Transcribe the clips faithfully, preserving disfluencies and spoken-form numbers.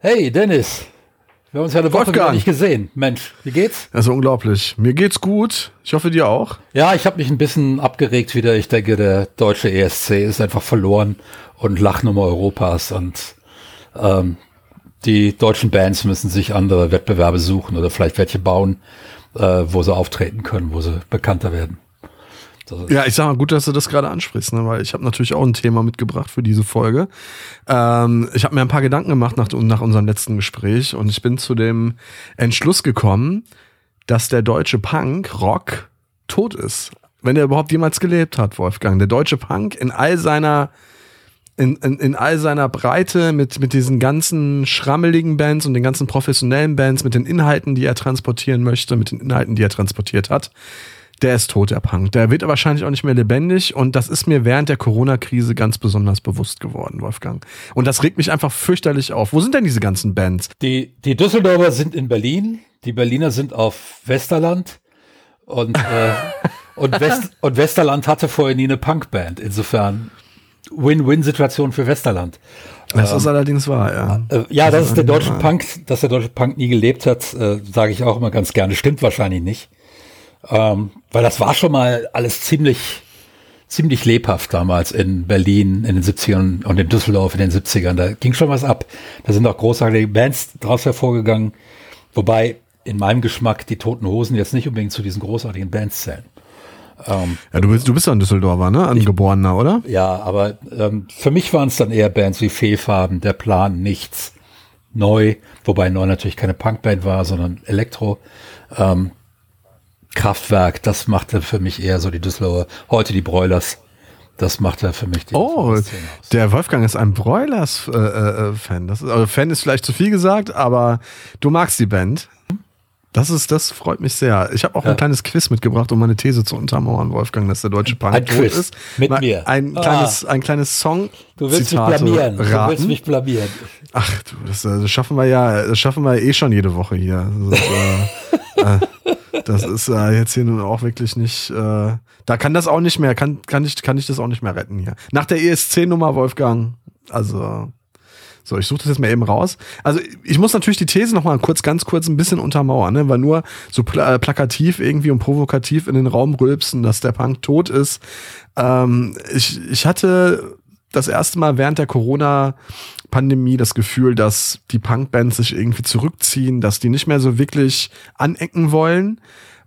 Hey Dennis, wir haben uns ja eine Woche gar nicht gesehen. Mensch, wie geht's? Das ist unglaublich. Mir geht's gut. Ich hoffe, dir auch. Ja, ich habe mich ein bisschen abgeregt wieder. Ich denke, der deutsche E S C ist einfach verloren und Lachnummer Europas. Und ähm, die deutschen Bands müssen sich andere Wettbewerbe suchen oder vielleicht welche bauen, äh, wo sie auftreten können, wo sie bekannter werden. Ja, ich sag mal, gut, dass du das gerade ansprichst, ne? Weil ich habe natürlich auch ein Thema mitgebracht für diese Folge. Ähm, ich habe mir ein paar Gedanken gemacht nach, nach unserem letzten Gespräch und ich bin zu dem Entschluss gekommen, dass der deutsche Punk, Rock, tot ist. Wenn er überhaupt jemals gelebt hat, Wolfgang. Der deutsche Punk in all seiner in, in, in all seiner Breite mit, mit diesen ganzen schrammeligen Bands und den ganzen professionellen Bands, mit den Inhalten, die er transportieren möchte, mit den Inhalten, die er transportiert hat. Der ist tot, der Punk. Der wird wahrscheinlich auch nicht mehr lebendig und das ist mir während der Corona-Krise ganz besonders bewusst geworden, Wolfgang. Und das regt mich einfach fürchterlich auf. Wo sind denn diese ganzen Bands? Die, die Düsseldorfer sind in Berlin, die Berliner sind auf Westerland und, äh, und, West, und Westerland hatte vorher nie eine Punkband. Insofern Win-Win-Situation für Westerland. Das ähm, ist allerdings wahr, ja. Äh, ja, das, das ist der deutsche wahr. Punk, dass der deutsche Punk nie gelebt hat, äh, sage ich auch immer ganz gerne. Stimmt wahrscheinlich nicht. Ähm, weil das war schon mal alles ziemlich, ziemlich lebhaft damals in Berlin in den siebzigern und in Düsseldorf in den siebzigern. Da ging schon was ab. Da sind auch großartige Bands draus hervorgegangen. Wobei in meinem Geschmack die Toten Hosen jetzt nicht unbedingt zu diesen großartigen Bands zählen. Ähm, ja, du bist, du bist ja ein Düsseldorfer, ne? Angeborener, oder? Ja, aber ähm, für mich waren es dann eher Bands wie Fehlfarben, Der Plan, Nichts, Neu. Wobei Neu natürlich keine Punkband war, sondern Elektro. Ähm, Kraftwerk, das machte für mich eher so die Düsseldorfer, heute die Broilers, das machte für mich die Oh, der Wolfgang ist ein Broilers-Fan. Äh, das ist, also Fan ist vielleicht zu viel gesagt, aber du magst die Band. Das ist, das freut mich sehr. Ich habe auch ja. ein kleines Quiz mitgebracht, um meine These zu untermauern, Wolfgang, dass der deutsche Punk ein tot Quiz ist. Mit Mal mir. Ein ah. kleines, ein kleines Song. Du willst Zitate mich blamieren. Raten. Du willst mich blamieren. Ach, du, das, das schaffen wir ja, das schaffen wir eh schon jede Woche hier. Das ist, äh, äh, das ist äh, jetzt hier nun auch wirklich nicht. Äh, da kann das auch nicht mehr, kann, kann ich, kann ich das auch nicht mehr retten hier. Nach der E S C-Nummer, Wolfgang. Also. So, ich suche das jetzt mal eben raus. Also ich muss natürlich die These noch mal kurz, ganz kurz ein bisschen untermauern, ne? Weil nur so pl- plakativ irgendwie und provokativ in den Raum rülpsen, dass der Punk tot ist. Ähm, ich, ich hatte das erste Mal während der Corona-Pandemie das Gefühl, dass die Punkbands sich irgendwie zurückziehen, dass die nicht mehr so wirklich anecken wollen.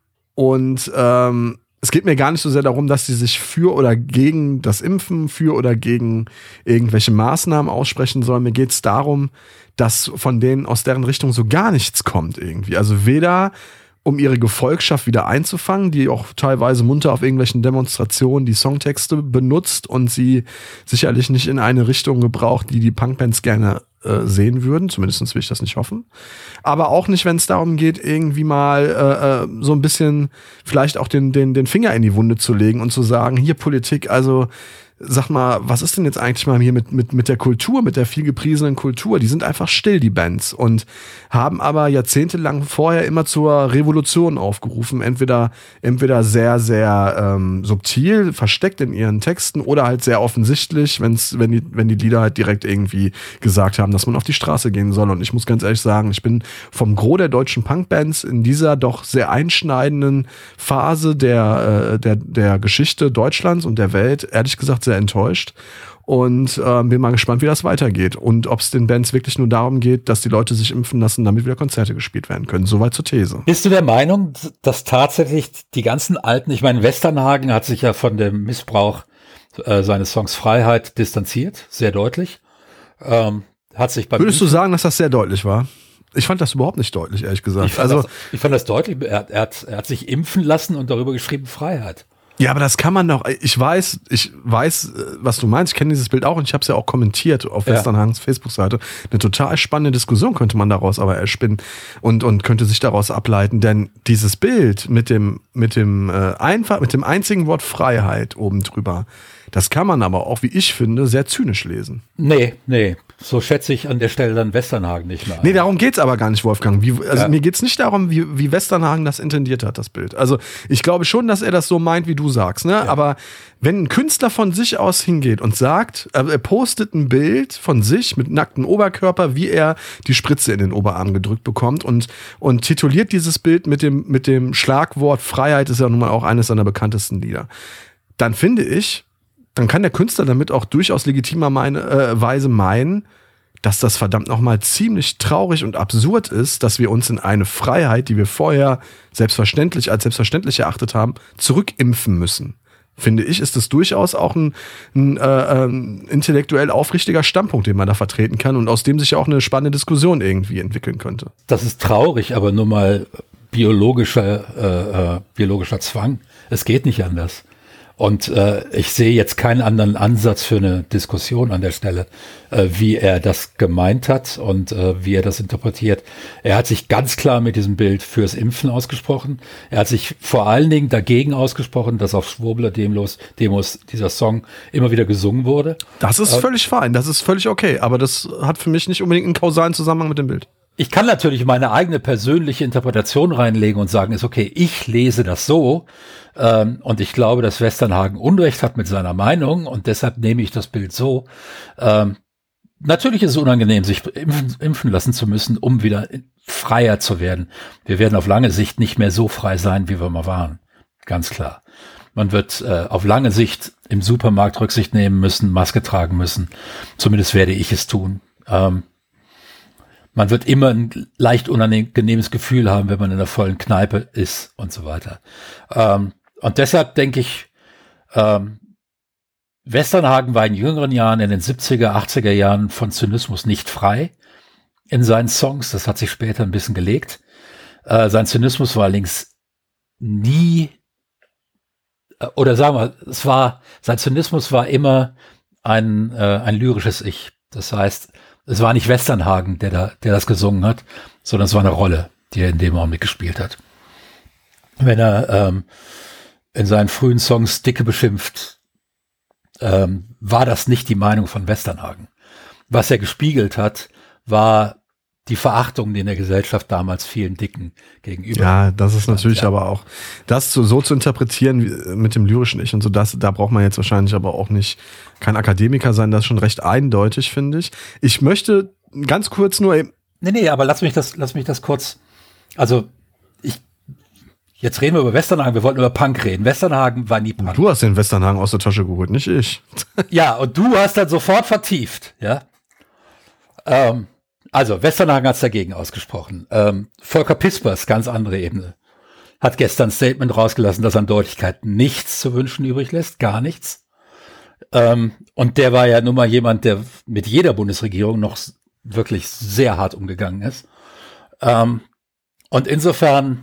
Und ähm, es geht mir gar nicht so sehr darum, dass sie sich für oder gegen das Impfen, für oder gegen irgendwelche Maßnahmen aussprechen sollen. Mir geht es darum, dass von denen aus deren Richtung so gar nichts kommt irgendwie. Also weder um ihre Gefolgschaft wieder einzufangen, die auch teilweise munter auf irgendwelchen Demonstrationen die Songtexte benutzt und sie sicherlich nicht in eine Richtung gebraucht, die die Punkbands gerne äh, sehen würden. Zumindest will ich das nicht hoffen. Aber auch nicht, wenn es darum geht, irgendwie mal äh, äh, so ein bisschen vielleicht auch den, den, den Finger in die Wunde zu legen und zu sagen, hier Politik, also sag mal, was ist denn jetzt eigentlich mal hier mit, mit, mit der Kultur, mit der viel gepriesenen Kultur? Die sind einfach still, die Bands, und haben aber jahrzehntelang vorher immer zur Revolution aufgerufen. Entweder, entweder sehr, sehr ähm, subtil, versteckt in ihren Texten oder halt sehr offensichtlich, wenn's, wenn die, wenn die Lieder halt direkt irgendwie gesagt haben, dass man auf die Straße gehen soll. Und ich muss ganz ehrlich sagen, ich bin vom Gros der deutschen Punkbands in dieser doch sehr einschneidenden Phase der, äh, der, der Geschichte Deutschlands und der Welt, ehrlich gesagt, sehr enttäuscht und äh, bin mal gespannt, wie das weitergeht und ob es den Bands wirklich nur darum geht, dass die Leute sich impfen lassen, damit wieder Konzerte gespielt werden können. Soweit zur These. Bist du der Meinung, dass tatsächlich die ganzen alten, ich meine, Westernhagen hat sich ja von dem Missbrauch äh, seines Songs Freiheit distanziert, sehr deutlich. Ähm, hat sich beim Würdest du sagen, dass das sehr deutlich war? Ich fand das überhaupt nicht deutlich, ehrlich gesagt. Ich fand, also, das, ich fand das deutlich. Er, er, hat, er hat sich impfen lassen und darüber geschrieben Freiheit. Ja, aber das kann man doch, ich weiß, ich weiß, was du meinst, ich kenne dieses Bild auch und ich habe es ja auch kommentiert auf ja. Westernhagens Facebook-Seite. Eine total spannende Diskussion könnte man daraus aber erspinnen und, und könnte sich daraus ableiten, denn dieses Bild mit dem, mit dem, äh, einfach, mit dem einzigen Wort Freiheit oben drüber, das kann man aber auch, wie ich finde, sehr zynisch lesen. Nee, nee. so schätze ich an der Stelle dann Westernhagen nicht mehr ein. Nee, darum geht's aber gar nicht, Wolfgang. Wie, also ja. mir geht's nicht darum, wie, wie Westernhagen das intendiert hat, das Bild. Also ich glaube schon, dass er das so meint, wie du sagst, ne? Ja. Aber wenn ein Künstler von sich aus hingeht und sagt, er postet ein Bild von sich mit nacktem Oberkörper, wie er die Spritze in den Oberarm gedrückt bekommt und, und tituliert dieses Bild mit dem, mit dem Schlagwort Freiheit, ist ja nun mal auch eines seiner bekanntesten Lieder, dann finde ich, dann kann der Künstler damit auch durchaus legitimerweise meinen, dass das verdammt nochmal ziemlich traurig und absurd ist, dass wir uns in eine Freiheit, die wir vorher selbstverständlich als selbstverständlich erachtet haben, zurückimpfen müssen. Finde ich, ist das durchaus auch ein, ein, äh, ein intellektuell aufrichtiger Standpunkt, den man da vertreten kann und aus dem sich auch eine spannende Diskussion irgendwie entwickeln könnte. Das ist traurig, aber nur mal biologischer, äh, biologischer Zwang. Es geht nicht anders. Und äh, ich sehe jetzt keinen anderen Ansatz für eine Diskussion an der Stelle, äh, wie er das gemeint hat und äh, wie er das interpretiert. Er hat sich ganz klar mit diesem Bild fürs Impfen ausgesprochen. Er hat sich vor allen Dingen dagegen ausgesprochen, dass auf Schwurbler-Demos Demos dieser Song immer wieder gesungen wurde. Das ist äh, völlig fein, das ist völlig okay, aber das hat für mich nicht unbedingt einen kausalen Zusammenhang mit dem Bild. Ich kann natürlich meine eigene persönliche Interpretation reinlegen und sagen, ist okay, ich lese das so ähm, und ich glaube, dass Westernhagen Unrecht hat mit seiner Meinung und deshalb nehme ich das Bild so. Ähm, natürlich ist es unangenehm, sich impfen, impfen lassen zu müssen, um wieder freier zu werden. Wir werden auf lange Sicht nicht mehr so frei sein, wie wir mal waren. Ganz klar. Man wird äh, auf lange Sicht im Supermarkt Rücksicht nehmen müssen, Maske tragen müssen. Zumindest werde ich es tun. Ähm, Man wird immer ein leicht unangenehmes Gefühl haben, wenn man in einer vollen Kneipe ist und so weiter. Ähm, und deshalb denke ich, ähm, Westernhagen war in jüngeren Jahren, in den siebziger, achtziger Jahren von Zynismus nicht frei in seinen Songs. Das hat sich später ein bisschen gelegt. Äh, sein Zynismus war allerdings nie, äh, oder sagen wir, es war, sein Zynismus war immer ein, äh, ein lyrisches Ich. Das heißt, es war nicht Westernhagen, der da, der das gesungen hat, sondern es war eine Rolle, die er in dem Augenblick gespielt hat. Wenn er ähm, in seinen frühen Songs Dicke beschimpft, ähm, war das nicht die Meinung von Westernhagen. Was er gespiegelt hat, war die Verachtung, die in der Gesellschaft damals vielen Dicken gegenüber. Ja, das ist natürlich ja. aber auch, das so, so zu interpretieren wie, mit dem lyrischen Ich und so, das, da braucht man jetzt wahrscheinlich aber auch nicht kein Akademiker sein, das ist schon recht eindeutig, finde ich. Ich möchte ganz kurz nur eben. Nee, nee, aber lass mich das, lass mich das kurz, also ich, jetzt reden wir über Westernhagen, wir wollten über Punk reden. Westernhagen war nie Punk. Du hast den Westernhagen aus der Tasche geholt, nicht ich. Ja, und du hast dann sofort vertieft, ja. Ähm, Also, Westernhagen hat es dagegen ausgesprochen. Ähm, Volker Pispers, ganz andere Ebene, hat gestern ein Statement rausgelassen, das an Deutlichkeit nichts zu wünschen übrig lässt, gar nichts. Ähm, und der war ja nun mal jemand, der mit jeder Bundesregierung noch wirklich sehr hart umgegangen ist. Ähm, und insofern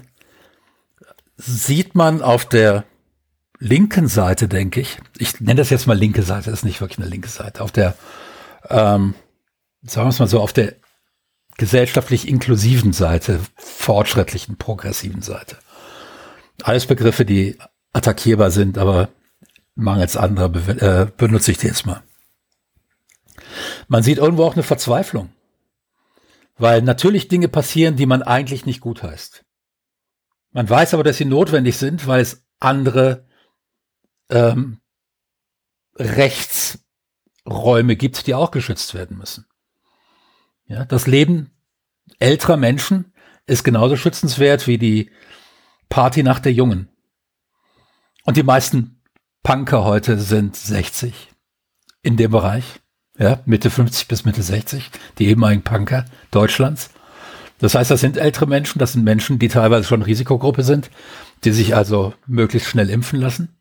sieht man auf der linken Seite, denke ich, ich nenne das jetzt mal linke Seite, das ist nicht wirklich eine linke Seite, auf der, ähm, sagen wir es mal so, auf der gesellschaftlich inklusiven Seite, fortschrittlichen, progressiven Seite. Alles Begriffe, die attackierbar sind, aber mangels anderer be- äh, benutze ich die jetzt mal. Man sieht irgendwo auch eine Verzweiflung, weil natürlich Dinge passieren, die man eigentlich nicht gutheißt. Man weiß aber, dass sie notwendig sind, weil es andere ähm, Rechtsräume gibt, die auch geschützt werden müssen. Ja, das Leben älterer Menschen ist genauso schützenswert wie die Partynacht der Jungen. Und die meisten Punker heute sind sechzig in dem Bereich, ja, Mitte fünfzig bis Mitte sechzig, die ehemaligen Punker Deutschlands. Das heißt, das sind ältere Menschen, das sind Menschen, die teilweise schon Risikogruppe sind, die sich also möglichst schnell impfen lassen.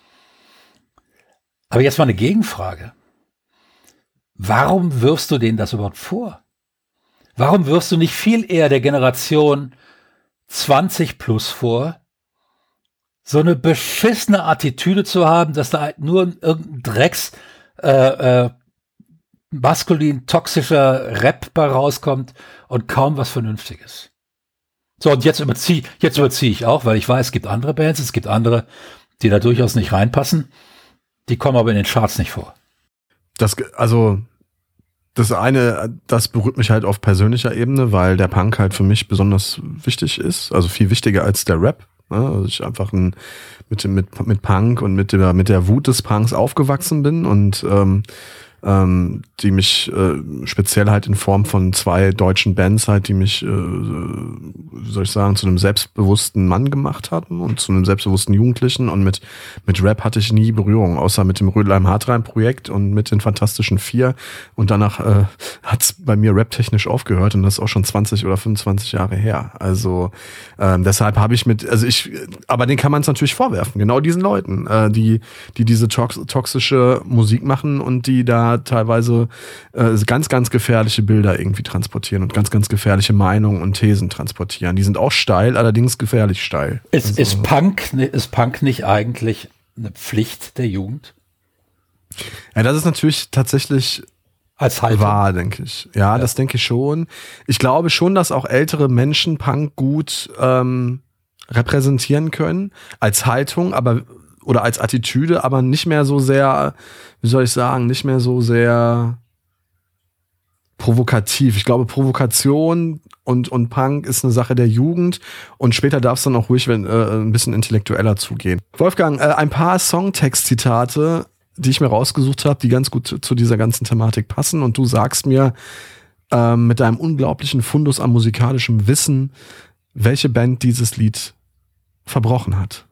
Aber jetzt mal eine Gegenfrage. Warum wirfst du denen das überhaupt vor? Warum wirfst du nicht viel eher der Generation zwanzig plus vor, so eine beschissene Attitüde zu haben, dass da nur irgendein Drecks äh, äh, maskulin toxischer Rap bei rauskommt und kaum was Vernünftiges. So, und jetzt überziehe jetzt überziehe ich auch, weil ich weiß, es gibt andere Bands, es gibt andere, die da durchaus nicht reinpassen, die kommen aber in den Charts nicht vor. Das, also Das eine, das berührt mich halt auf persönlicher Ebene, weil der Punk halt für mich besonders wichtig ist, also viel wichtiger als der Rap. Ne? Also ich einfach ein, mit, mit, mit Punk und mit der, mit der Wut des Punks aufgewachsen bin und ähm, ähm, die mich äh, speziell halt in Form von zwei deutschen Bands halt, die mich, äh, wie soll ich sagen, zu einem selbstbewussten Mann gemacht hatten und zu einem selbstbewussten Jugendlichen, und mit mit Rap hatte ich nie Berührung, außer mit dem Rödelheim-Hartrein-Projekt und mit den Fantastischen Vier, und danach äh, hat's bei mir raptechnisch aufgehört, und das ist auch schon zwanzig oder fünfundzwanzig Jahre her. Also ähm, deshalb habe ich mit, also ich, aber den kann man es natürlich vorwerfen, genau diesen Leuten, äh, die die diese tox toxische Musik machen und die da teilweise äh, ganz, ganz gefährliche Bilder irgendwie transportieren und ganz, ganz gefährliche Meinungen und Thesen transportieren. Die sind auch steil, allerdings gefährlich steil. Ist, also, ist, Punk, ist Punk nicht eigentlich eine Pflicht der Jugend? Ja, das ist natürlich tatsächlich als Haltung wahr, denke ich. Ja, ja, das denke ich schon. Ich glaube schon, dass auch ältere Menschen Punk gut ähm, repräsentieren können als Haltung, aber oder als Attitüde, aber nicht mehr so sehr, wie soll ich sagen, nicht mehr so sehr provokativ. Ich glaube, Provokation und, und Punk ist eine Sache der Jugend, und später darf es dann auch ruhig wenn, äh, ein bisschen intellektueller zugehen. Wolfgang, äh, ein paar Songtext-Zitate, die ich mir rausgesucht habe, die ganz gut zu, zu dieser ganzen Thematik passen, und du sagst mir äh, mit deinem unglaublichen Fundus an musikalischem Wissen, welche Band dieses Lied verbrochen hat.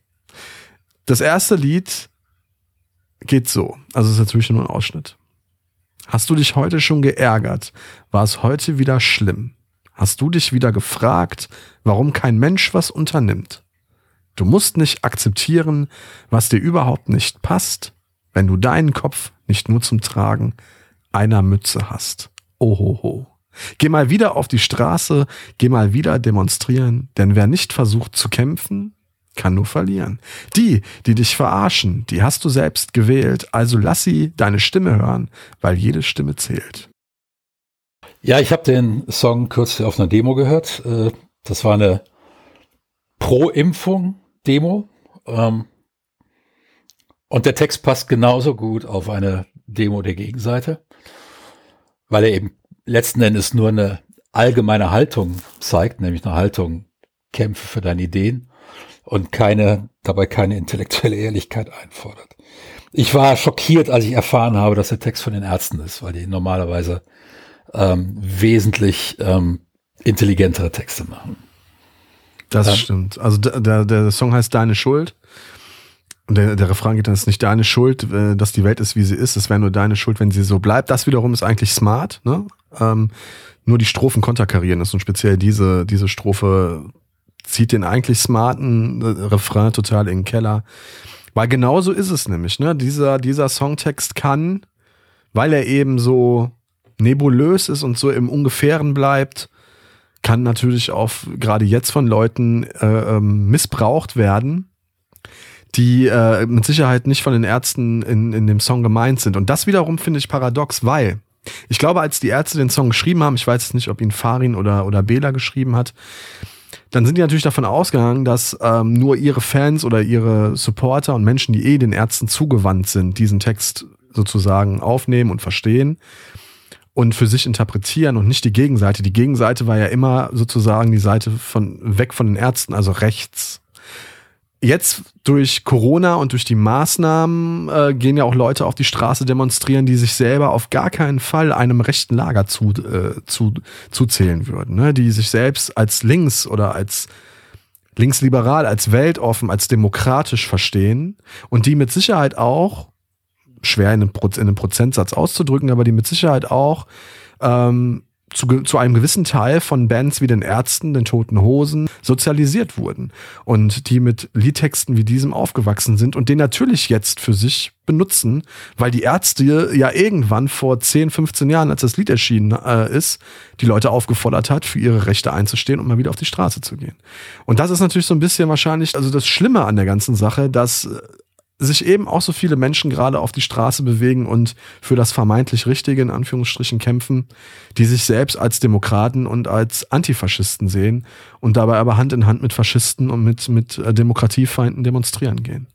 Das erste Lied geht so, also es ist natürlich nur ein Ausschnitt. Hast du dich heute schon geärgert? War es heute wieder schlimm? Hast du dich wieder gefragt, warum kein Mensch was unternimmt? Du musst nicht akzeptieren, was dir überhaupt nicht passt, wenn du deinen Kopf nicht nur zum Tragen einer Mütze hast. Ohoho. Geh mal wieder auf die Straße, geh mal wieder demonstrieren, denn wer nicht versucht zu kämpfen, kann nur verlieren. Die, die dich verarschen, die hast du selbst gewählt, also lass sie deine Stimme hören, weil jede Stimme zählt. Ja, ich habe den Song kürzlich auf einer Demo gehört. Das war eine Pro-Impfung-Demo. Und der Text passt genauso gut auf eine Demo der Gegenseite, weil er eben letzten Endes nur eine allgemeine Haltung zeigt, nämlich eine Haltung, kämpfe für deine Ideen, und keine, dabei keine intellektuelle Ehrlichkeit einfordert. Ich war schockiert, als ich erfahren habe, dass der Text von den Ärzten ist, weil die normalerweise ähm, wesentlich ähm, intelligentere Texte machen. Das ähm, stimmt. Also der, der, der Song heißt Deine Schuld. Und der, der Refrain geht dann, es ist nicht deine Schuld, äh, dass die Welt ist, wie sie ist. Es wäre nur deine Schuld, wenn sie so bleibt. Das wiederum ist eigentlich smart. Ne? Ähm, nur die Strophen konterkarieren ist, und speziell diese, diese Strophe zieht den eigentlich smarten Refrain total in den Keller. Weil genauso ist es nämlich, ne? Dieser, dieser Songtext kann, weil er eben so nebulös ist und so im Ungefähren bleibt, kann natürlich auch gerade jetzt von Leuten äh, ähm, missbraucht werden, die äh, mit Sicherheit nicht von den Ärzten in, in dem Song gemeint sind. Und das wiederum finde ich paradox, weil ich glaube, als die Ärzte den Song geschrieben haben, ich weiß jetzt nicht, ob ihn Farin oder, oder Bela geschrieben hat, dann sind die natürlich davon ausgegangen, dass ähm, nur ihre Fans oder ihre Supporter und Menschen, die eh den Ärzten zugewandt sind, diesen Text sozusagen aufnehmen und verstehen und für sich interpretieren und nicht die Gegenseite. Die Gegenseite war ja immer sozusagen die Seite von weg von den Ärzten, also rechts. Jetzt durch Corona und durch die Maßnahmen äh, gehen ja auch Leute auf die Straße demonstrieren, die sich selber auf gar keinen Fall einem rechten Lager zu, äh, zu, zuzählen würden, ne? Die sich selbst als links oder als linksliberal, als weltoffen, als demokratisch verstehen, und die mit Sicherheit auch, schwer in einem, Proz- in einem Prozentsatz auszudrücken, aber die mit Sicherheit auch ähm, Zu, zu einem gewissen Teil von Bands wie den Ärzten, den Toten Hosen sozialisiert wurden und die mit Liedtexten wie diesem aufgewachsen sind und den natürlich jetzt für sich benutzen, weil die Ärzte ja irgendwann vor zehn, fünfzehn Jahren, als das Lied erschienen äh, ist, die Leute aufgefordert hat, für ihre Rechte einzustehen und mal wieder auf die Straße zu gehen. Und das ist natürlich so ein bisschen wahrscheinlich, also das Schlimme an der ganzen Sache, dass sich eben auch so viele Menschen gerade auf die Straße bewegen und für das vermeintlich Richtige in Anführungsstrichen kämpfen, die sich selbst als Demokraten und als Antifaschisten sehen und dabei aber Hand in Hand mit Faschisten und mit, mit Demokratiefeinden demonstrieren gehen.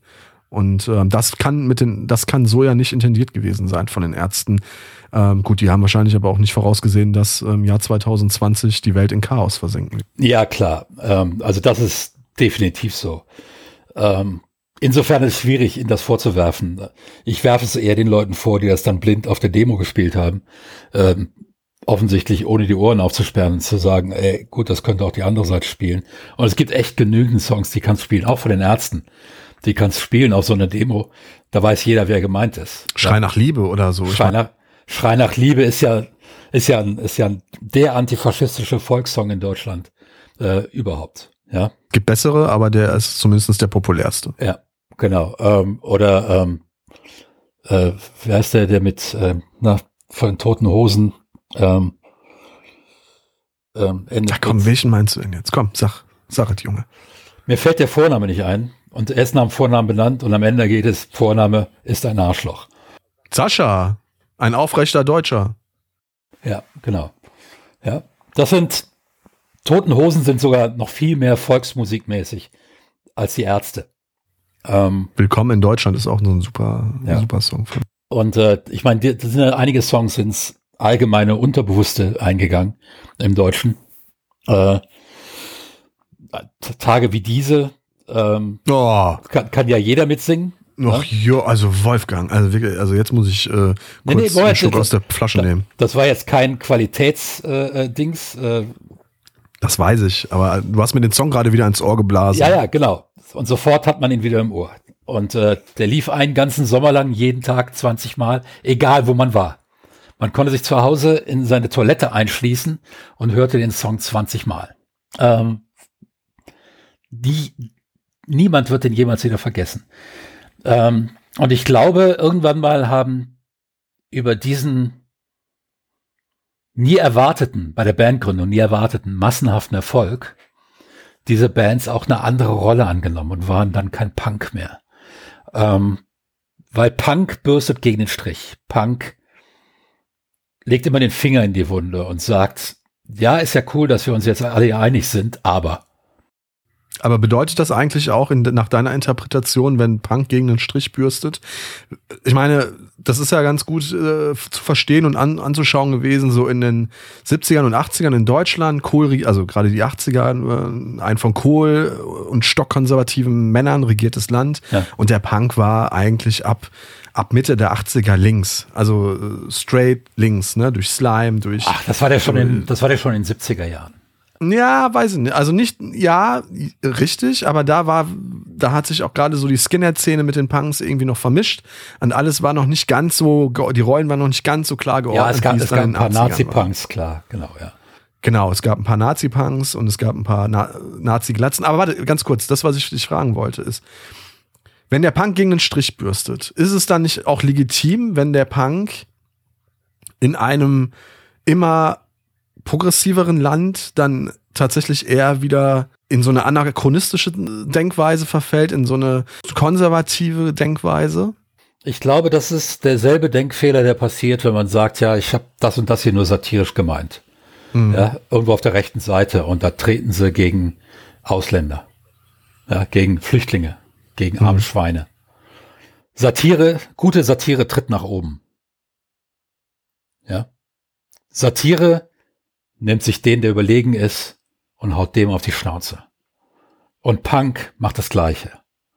Und ähm, das kann mit den, das kann so ja nicht intendiert gewesen sein von den Ärzten. Ähm, gut, die haben wahrscheinlich aber auch nicht vorausgesehen, dass im Jahr zwanzig zwanzig die Welt in Chaos versinken. Ja, klar. Ähm, also das ist definitiv so. Ähm, insofern ist es schwierig, ihnen das vorzuwerfen. Ich werfe es eher den Leuten vor, die das dann blind auf der Demo gespielt haben. Ähm, offensichtlich ohne die Ohren aufzusperren und zu sagen, ey, gut, das könnte auch die andere Seite spielen. Und es gibt echt genügend Songs, die kannst spielen, auch von den Ärzten. Die kannst spielen auf so einer Demo. Da weiß jeder, wer gemeint ist. Schrei ja. nach Liebe oder so. Schrei nach, Schrei nach Liebe ist ja, ist ja, ein, ist ja der antifaschistische Volkssong in Deutschland äh, überhaupt. Ja. Gibt bessere, aber der ist zumindest der populärste. Ja, genau. Ähm, oder ähm, äh, wer ist der, der mit äh, na, von den Toten Hosen ähm, ähm, Ach komm, welchen meinst du denn jetzt? Komm, sag, sag es, Junge. Mir fällt der Vorname nicht ein. Und erst nach dem Vornamen benannt und am Ende geht es, Vorname ist ein Arschloch. Sascha, ein aufrechter Deutscher. Ja, genau. Ja, das sind, Toten Hosen sind sogar noch viel mehr volksmusikmäßig als die Ärzte. Ähm, Willkommen in Deutschland ist auch so ein super, ja. super Song. Und äh, ich meine, da sind ja einige Songs ins allgemeine Unterbewusste eingegangen im Deutschen. Äh, Tage wie diese, Ähm, oh. kann, kann ja jeder mitsingen. Noch, ja? Jo, also Wolfgang, also wirklich, also jetzt muss ich äh, kurz nee, nee, einen Schluck aus der Flasche da, nehmen. Das war jetzt kein Qualitätsdings. Äh, äh, das weiß ich, aber du hast mir den Song gerade wieder ins Ohr geblasen. Ja, ja, genau. Und sofort hat man ihn wieder im Ohr. Und äh, der lief einen ganzen Sommer lang, jeden Tag zwanzig Mal, egal wo man war. Man konnte sich zu Hause in seine Toilette einschließen und hörte den Song zwanzig Mal. Ähm, die Niemand wird den jemals wieder vergessen. Ähm, und ich glaube, irgendwann mal haben über diesen nie erwarteten, bei der Bandgründung nie erwarteten massenhaften Erfolg, diese Bands auch eine andere Rolle angenommen und waren dann kein Punk mehr. Ähm, weil Punk bürstet gegen den Strich. Punk legt immer den Finger in die Wunde und sagt, ja, ist ja cool, dass wir uns jetzt alle einig sind, aber Aber bedeutet das eigentlich auch in, nach deiner Interpretation, wenn Punk gegen den Strich bürstet? Ich meine, das ist ja ganz gut äh, zu verstehen und an, anzuschauen gewesen, so in den siebzigern und achtzigern in Deutschland, Kohl, also gerade die achtziger, äh, ein von Kohl und stockkonservativen Männern regiertes Land. Ja. Und der Punk war eigentlich ab, ab Mitte der achtziger links, also äh, straight links, ne, durch Slime, durch... Ach, das war der schon in, das war der schon in den siebziger Jahren. Ja, weiß ich nicht. Also nicht, ja, richtig, aber da war, da hat sich auch gerade so die Skinhead-Szene mit den Punks irgendwie noch vermischt und alles war noch nicht ganz so, die Rollen waren noch nicht ganz so klar geordnet. Ja, es gab, es gab ein paar Nazi-Punks, klar, genau, ja. Genau, es gab ein paar Nazi-Punks und es gab ein paar Na- Nazi-Glatzen. Aber warte, ganz kurz, das, was ich dich fragen wollte, ist, wenn der Punk gegen den Strich bürstet, ist es dann nicht auch legitim, wenn der Punk in einem immer progressiveren Land dann tatsächlich eher wieder in so eine anachronistische Denkweise verfällt, in so eine konservative Denkweise? Ich glaube, das ist derselbe Denkfehler, der passiert, wenn man sagt, ja, ich habe das und das hier nur satirisch gemeint. Mhm. Ja, irgendwo auf der rechten Seite und da treten sie gegen Ausländer, ja, gegen Flüchtlinge, gegen arme mhm. Schweine. Satire, gute Satire tritt nach oben. Ja. Satire nimmt sich den, der überlegen ist, und haut dem auf die Schnauze. Und Punk macht das Gleiche.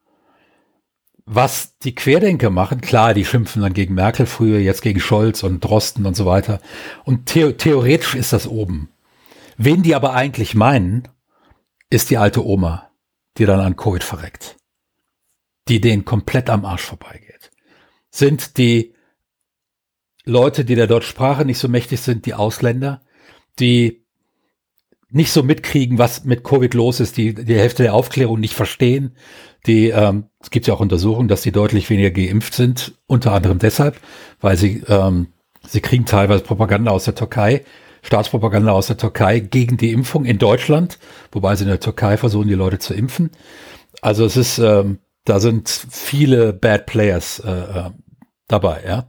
Was die Querdenker machen, klar, die schimpfen dann gegen Merkel früher, jetzt gegen Scholz und Drosten und so weiter. Und the- theoretisch ist das oben. Wen die aber eigentlich meinen, ist die alte Oma, die dann an Covid verreckt. Die denen komplett am Arsch vorbeigeht. Sind die Leute, die der deutschen Sprache nicht so mächtig sind, die Ausländer, die nicht so mitkriegen, was mit Covid los ist, die die Hälfte der Aufklärung nicht verstehen, die, ähm, es gibt ja auch Untersuchungen, dass die deutlich weniger geimpft sind, unter anderem deshalb, weil sie, ähm, sie kriegen teilweise Propaganda aus der Türkei, Staatspropaganda aus der Türkei gegen die Impfung in Deutschland, wobei sie in der Türkei versuchen, die Leute zu impfen. Also es ist, ähm, da sind viele Bad Players äh, äh, dabei, ja.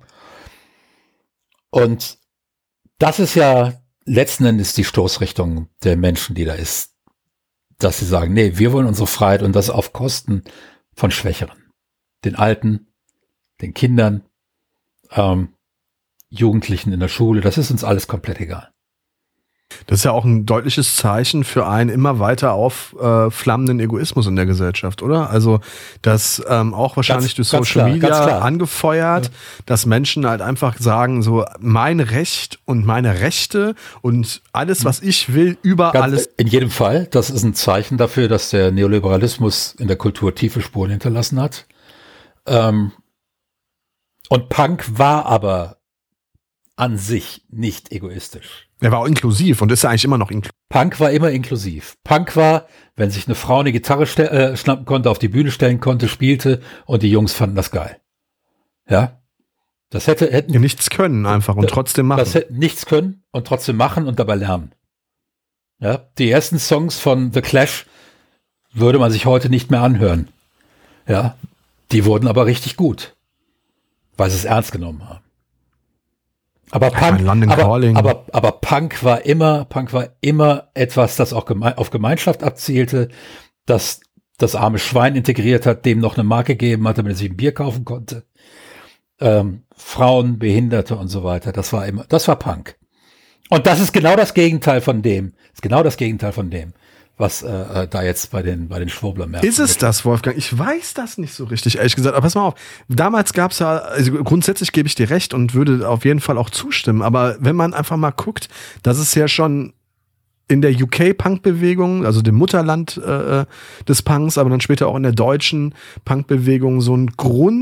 Und das ist ja letzten Endes die Stoßrichtung der Menschen, die da ist, dass sie sagen, nee, wir wollen unsere Freiheit und das auf Kosten von Schwächeren. den Alten, den Kindern, ähm, Jugendlichen in der Schule, das ist uns alles komplett egal. Das ist ja auch ein deutliches Zeichen für einen immer weiter aufflammenden Egoismus in der Gesellschaft, oder? Also das ähm, auch wahrscheinlich Ganz- durch ganz Social klar, ganz Media klar. angefeuert, Ja. dass Menschen halt einfach sagen, so mein Recht und meine Rechte und alles, was ich will, über Ganz, alles. in jedem Fall, das ist ein Zeichen dafür, dass der Neoliberalismus in der Kultur tiefe Spuren hinterlassen hat. Ähm, und Punk war aber an sich nicht egoistisch. Er war auch inklusiv und ist ja eigentlich immer noch inklusiv. Punk war immer inklusiv. Punk war, wenn sich eine Frau eine Gitarre ste- äh, schnappen konnte, auf die Bühne stellen konnte, spielte und die Jungs fanden das geil. Ja? Das hätte, hätten, Ja, nichts können einfach und trotzdem machen. das hätten nichts können und trotzdem machen und dabei lernen. Ja? Die ersten Songs von The Clash würde man sich heute nicht mehr anhören. Ja? Die wurden aber richtig gut, weil sie es ernst genommen haben. Aber Punk, London aber, Calling. aber, aber Punk war immer, Punk war immer etwas, das auch geme- auf Gemeinschaft abzielte, das das arme Schwein integriert hat, dem noch eine Marke gegeben hat, damit er sich ein Bier kaufen konnte. Ähm, Frauen, Behinderte und so weiter. Das war immer, das war Punk. Und das ist genau das Gegenteil von dem. Ist genau das Gegenteil von dem, was äh, da jetzt bei den bei den Schwurbler-Märkten Ist es das, Wolfgang? Ich weiß das nicht so richtig, ehrlich gesagt. Aber pass mal auf, damals gab es ja, also grundsätzlich gebe ich dir recht und würde auf jeden Fall auch zustimmen. Aber wenn man einfach mal guckt, das ist ja schon in der U K-Punk-Bewegung, also dem Mutterland äh, des Punks, aber dann später auch in der deutschen Punk-Bewegung so ein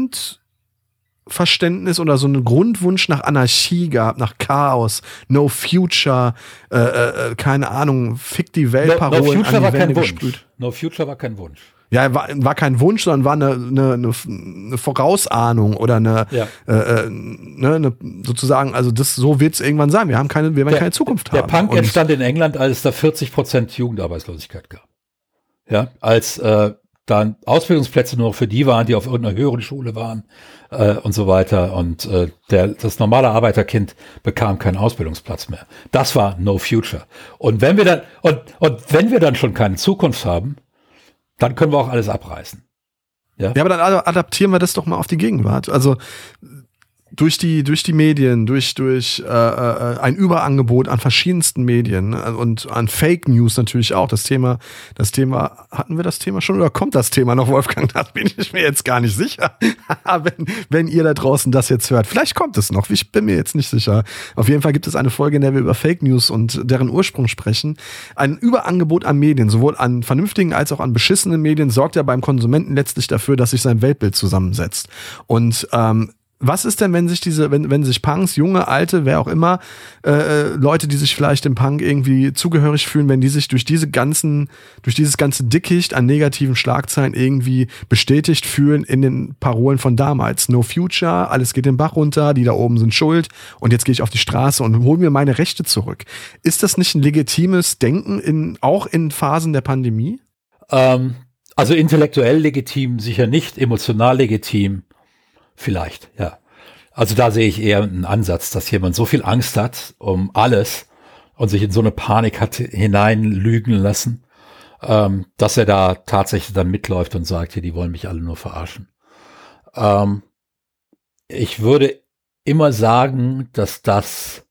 Grundverständnis oder so einen Grundwunsch nach Anarchie gab, nach Chaos, No Future, äh, äh, keine Ahnung, fick die Welt, No, no Parolen Future an war die kein Wände Wunsch. gesprüht. No Future war kein Wunsch. Ja, war, war kein Wunsch, sondern war eine, eine, eine, eine Vorausahnung oder eine, Ja. äh, ne, eine sozusagen, also das so wird es irgendwann sein. Wir haben keine, wir werden keine Zukunft der haben. Punk Und entstand in England, als es da vierzig Prozent Jugendarbeitslosigkeit gab. Ja, als äh, dann Ausbildungsplätze nur für die waren, die auf irgendeiner höheren Schule waren äh, und so weiter. Und äh, der, das normale Arbeiterkind bekam keinen Ausbildungsplatz mehr. Das war No Future. Und wenn wir dann und und wenn wir dann schon keine Zukunft haben, dann können wir auch alles abreißen. Ja, ja, aber dann adaptieren wir das doch mal auf die Gegenwart. Also durch die, durch die Medien, durch, durch äh, äh, ein Überangebot an verschiedensten Medien und an Fake News natürlich auch. Das Thema, das Thema, hatten wir das Thema schon oder kommt das Thema noch, Wolfgang? Da bin ich mir jetzt gar nicht sicher. wenn, wenn ihr da draußen das jetzt hört. Vielleicht kommt es noch, ich bin mir jetzt nicht sicher. Auf jeden Fall gibt es eine Folge, in der wir über Fake News und deren Ursprung sprechen. Ein Überangebot an Medien, sowohl an vernünftigen als auch an beschissenen Medien, sorgt ja beim Konsumenten letztlich dafür, dass sich sein Weltbild zusammensetzt. Und ähm, was ist denn, wenn sich diese, wenn, wenn sich Punks, junge, alte, wer auch immer, äh, Leute, die sich vielleicht dem Punk irgendwie zugehörig fühlen, wenn die sich durch diese ganzen, durch dieses ganze Dickicht an negativen Schlagzeilen irgendwie bestätigt fühlen in den Parolen von damals. No Future, alles geht den Bach runter, die da oben sind schuld und jetzt gehe ich auf die Straße und hole mir meine Rechte zurück. Ist das nicht ein legitimes Denken in, auch in Phasen der Pandemie? ähm, also intellektuell legitim, sicher nicht, emotional legitim. Vielleicht, ja. Also da sehe ich eher einen Ansatz, dass jemand so viel Angst hat um alles und sich in so eine Panik hat hineinlügen lassen, ähm, dass er da tatsächlich dann mitläuft und sagt, hier, die wollen mich alle nur verarschen. Ähm, ich würde immer sagen, dass das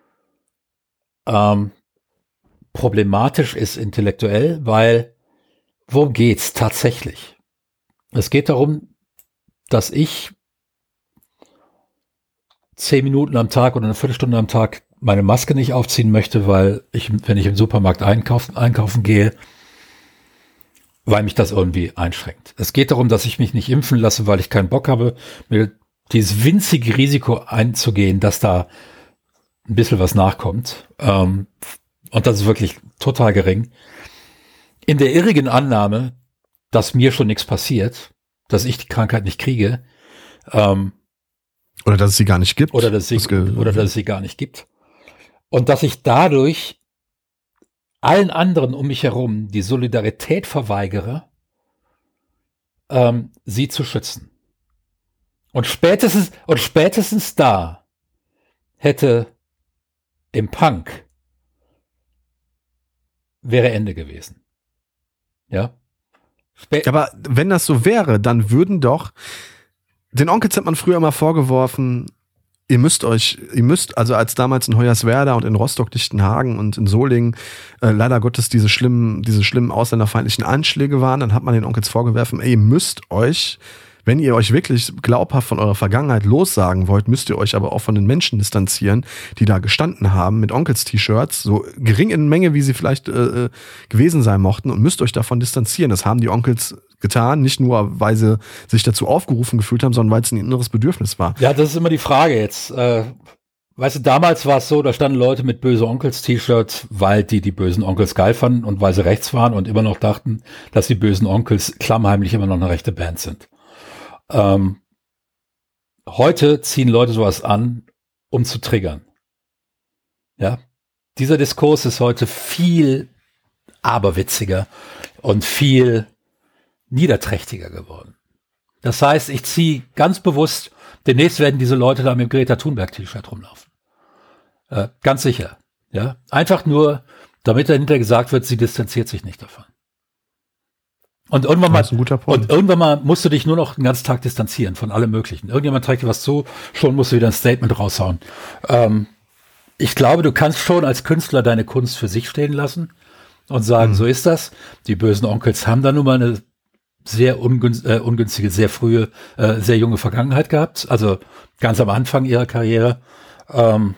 ähm, problematisch ist intellektuell, weil worum geht's tatsächlich? Es geht darum, dass ich zehn Minuten am Tag oder eine Viertelstunde am Tag meine Maske nicht aufziehen möchte, weil ich, wenn ich im Supermarkt einkaufen, einkaufen gehe, weil mich das irgendwie einschränkt. Es geht darum, dass ich mich nicht impfen lasse, weil ich keinen Bock habe, mir dieses winzige Risiko einzugehen, dass da ein bisschen was nachkommt. Ähm, und das ist wirklich total gering. In der irrigen Annahme, dass mir schon nichts passiert, dass ich die Krankheit nicht kriege, ähm, Oder dass es sie gar nicht gibt. Oder dass, sie, Das ge- oder dass es sie gar nicht gibt. Und dass ich dadurch allen anderen um mich herum die Solidarität verweigere, ähm, sie zu schützen. Und spätestens, und spätestens da hätte im Punk wäre Ende gewesen. Ja. Spä- Aber wenn das so wäre, dann würden doch Den Onkels hat man früher immer vorgeworfen, ihr müsst euch, ihr müsst, also als damals in Hoyerswerda und in Rostock-Lichtenhagen und in Solingen äh, leider Gottes diese schlimmen, diese schlimmen ausländerfeindlichen Anschläge waren, dann hat man den Onkels vorgeworfen, ey, ihr müsst euch, wenn ihr euch wirklich glaubhaft von eurer Vergangenheit lossagen wollt, müsst ihr euch aber auch von den Menschen distanzieren, die da gestanden haben mit Onkels-T-Shirts, so gering in Menge, wie sie vielleicht äh, gewesen sein mochten, und müsst euch davon distanzieren. Das haben die Onkels getan, nicht nur, weil sie sich dazu aufgerufen gefühlt haben, sondern weil es ein inneres Bedürfnis war. Ja, das ist immer die Frage jetzt. Äh, weißt du, damals war es so, da standen Leute mit böse Onkels-T-Shirts, weil die die bösen Onkels geil fanden und weil sie rechts waren und immer noch dachten, dass die bösen Onkels klammheimlich immer noch eine rechte Band sind. Ähm, heute ziehen Leute sowas an, um zu triggern. Ja, dieser Diskurs ist heute viel aberwitziger und viel niederträchtiger geworden. Das heißt, ich ziehe ganz bewusst, demnächst werden diese Leute da mit dem Greta Thunberg-T-Shirt rumlaufen. Äh, ganz sicher. Ja, einfach nur, damit dahinter gesagt wird, sie distanziert sich nicht davon. Und irgendwann mal, und irgendwann mal musst du dich nur noch den ganzen Tag distanzieren von allem Möglichen. Irgendjemand trägt dir was zu, schon musst du wieder ein Statement raushauen. Ähm, ich glaube, du kannst schon als Künstler deine Kunst für sich stehen lassen und sagen, mhm. so ist das. Die bösen Onkels haben da nun mal eine sehr ungünst, äh, ungünstige, sehr frühe, äh, sehr junge Vergangenheit gehabt. Also ganz am Anfang ihrer Karriere. Ähm,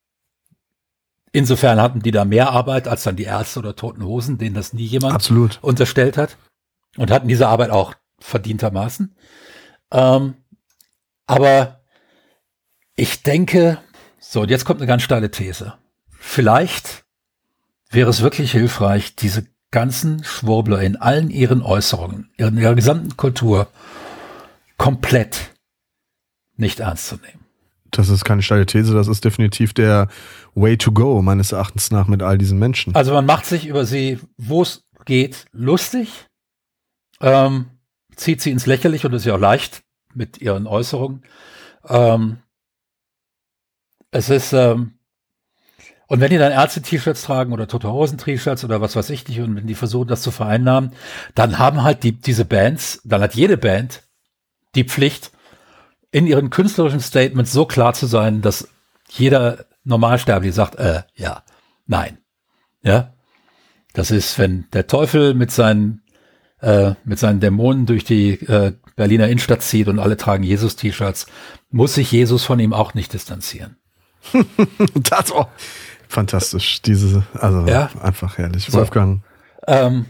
insofern hatten die da mehr Arbeit als dann die Ärzte oder Toten Hosen, denen das nie jemand Absolut unterstellt hat. Und hatten diese Arbeit auch verdientermaßen. Ähm, aber ich denke, so, und jetzt kommt eine ganz steile These. Vielleicht wäre es wirklich hilfreich, diese ganzen Schwurbler in allen ihren Äußerungen, in ihrer gesamten Kultur komplett nicht ernst zu nehmen. Das ist keine steile These, das ist definitiv der Way to go, meines Erachtens nach, mit all diesen Menschen. Also man macht sich über sie, wo es geht, lustig, ähm, zieht sie ins Lächerliche, und das ist ja auch leicht mit ihren Äußerungen. Ähm, es ist, ähm, und wenn die dann Ärzte-T-Shirts tragen oder Tote Hosen-T-Shirts oder was weiß ich nicht, und wenn die versuchen, das zu vereinnahmen, dann haben halt die, diese Bands, dann hat jede Band die Pflicht, in ihren künstlerischen Statements so klar zu sein, dass jeder Normalsterbliche sagt, äh, ja, nein. Ja, das ist, wenn der Teufel mit seinen äh, mit seinen Dämonen durch die äh, Berliner Innenstadt zieht und alle tragen Jesus-T-Shirts, muss sich Jesus von ihm auch nicht distanzieren. Das auch fantastisch, diese, also ja. Einfach herrlich. Wolfgang. So, ähm,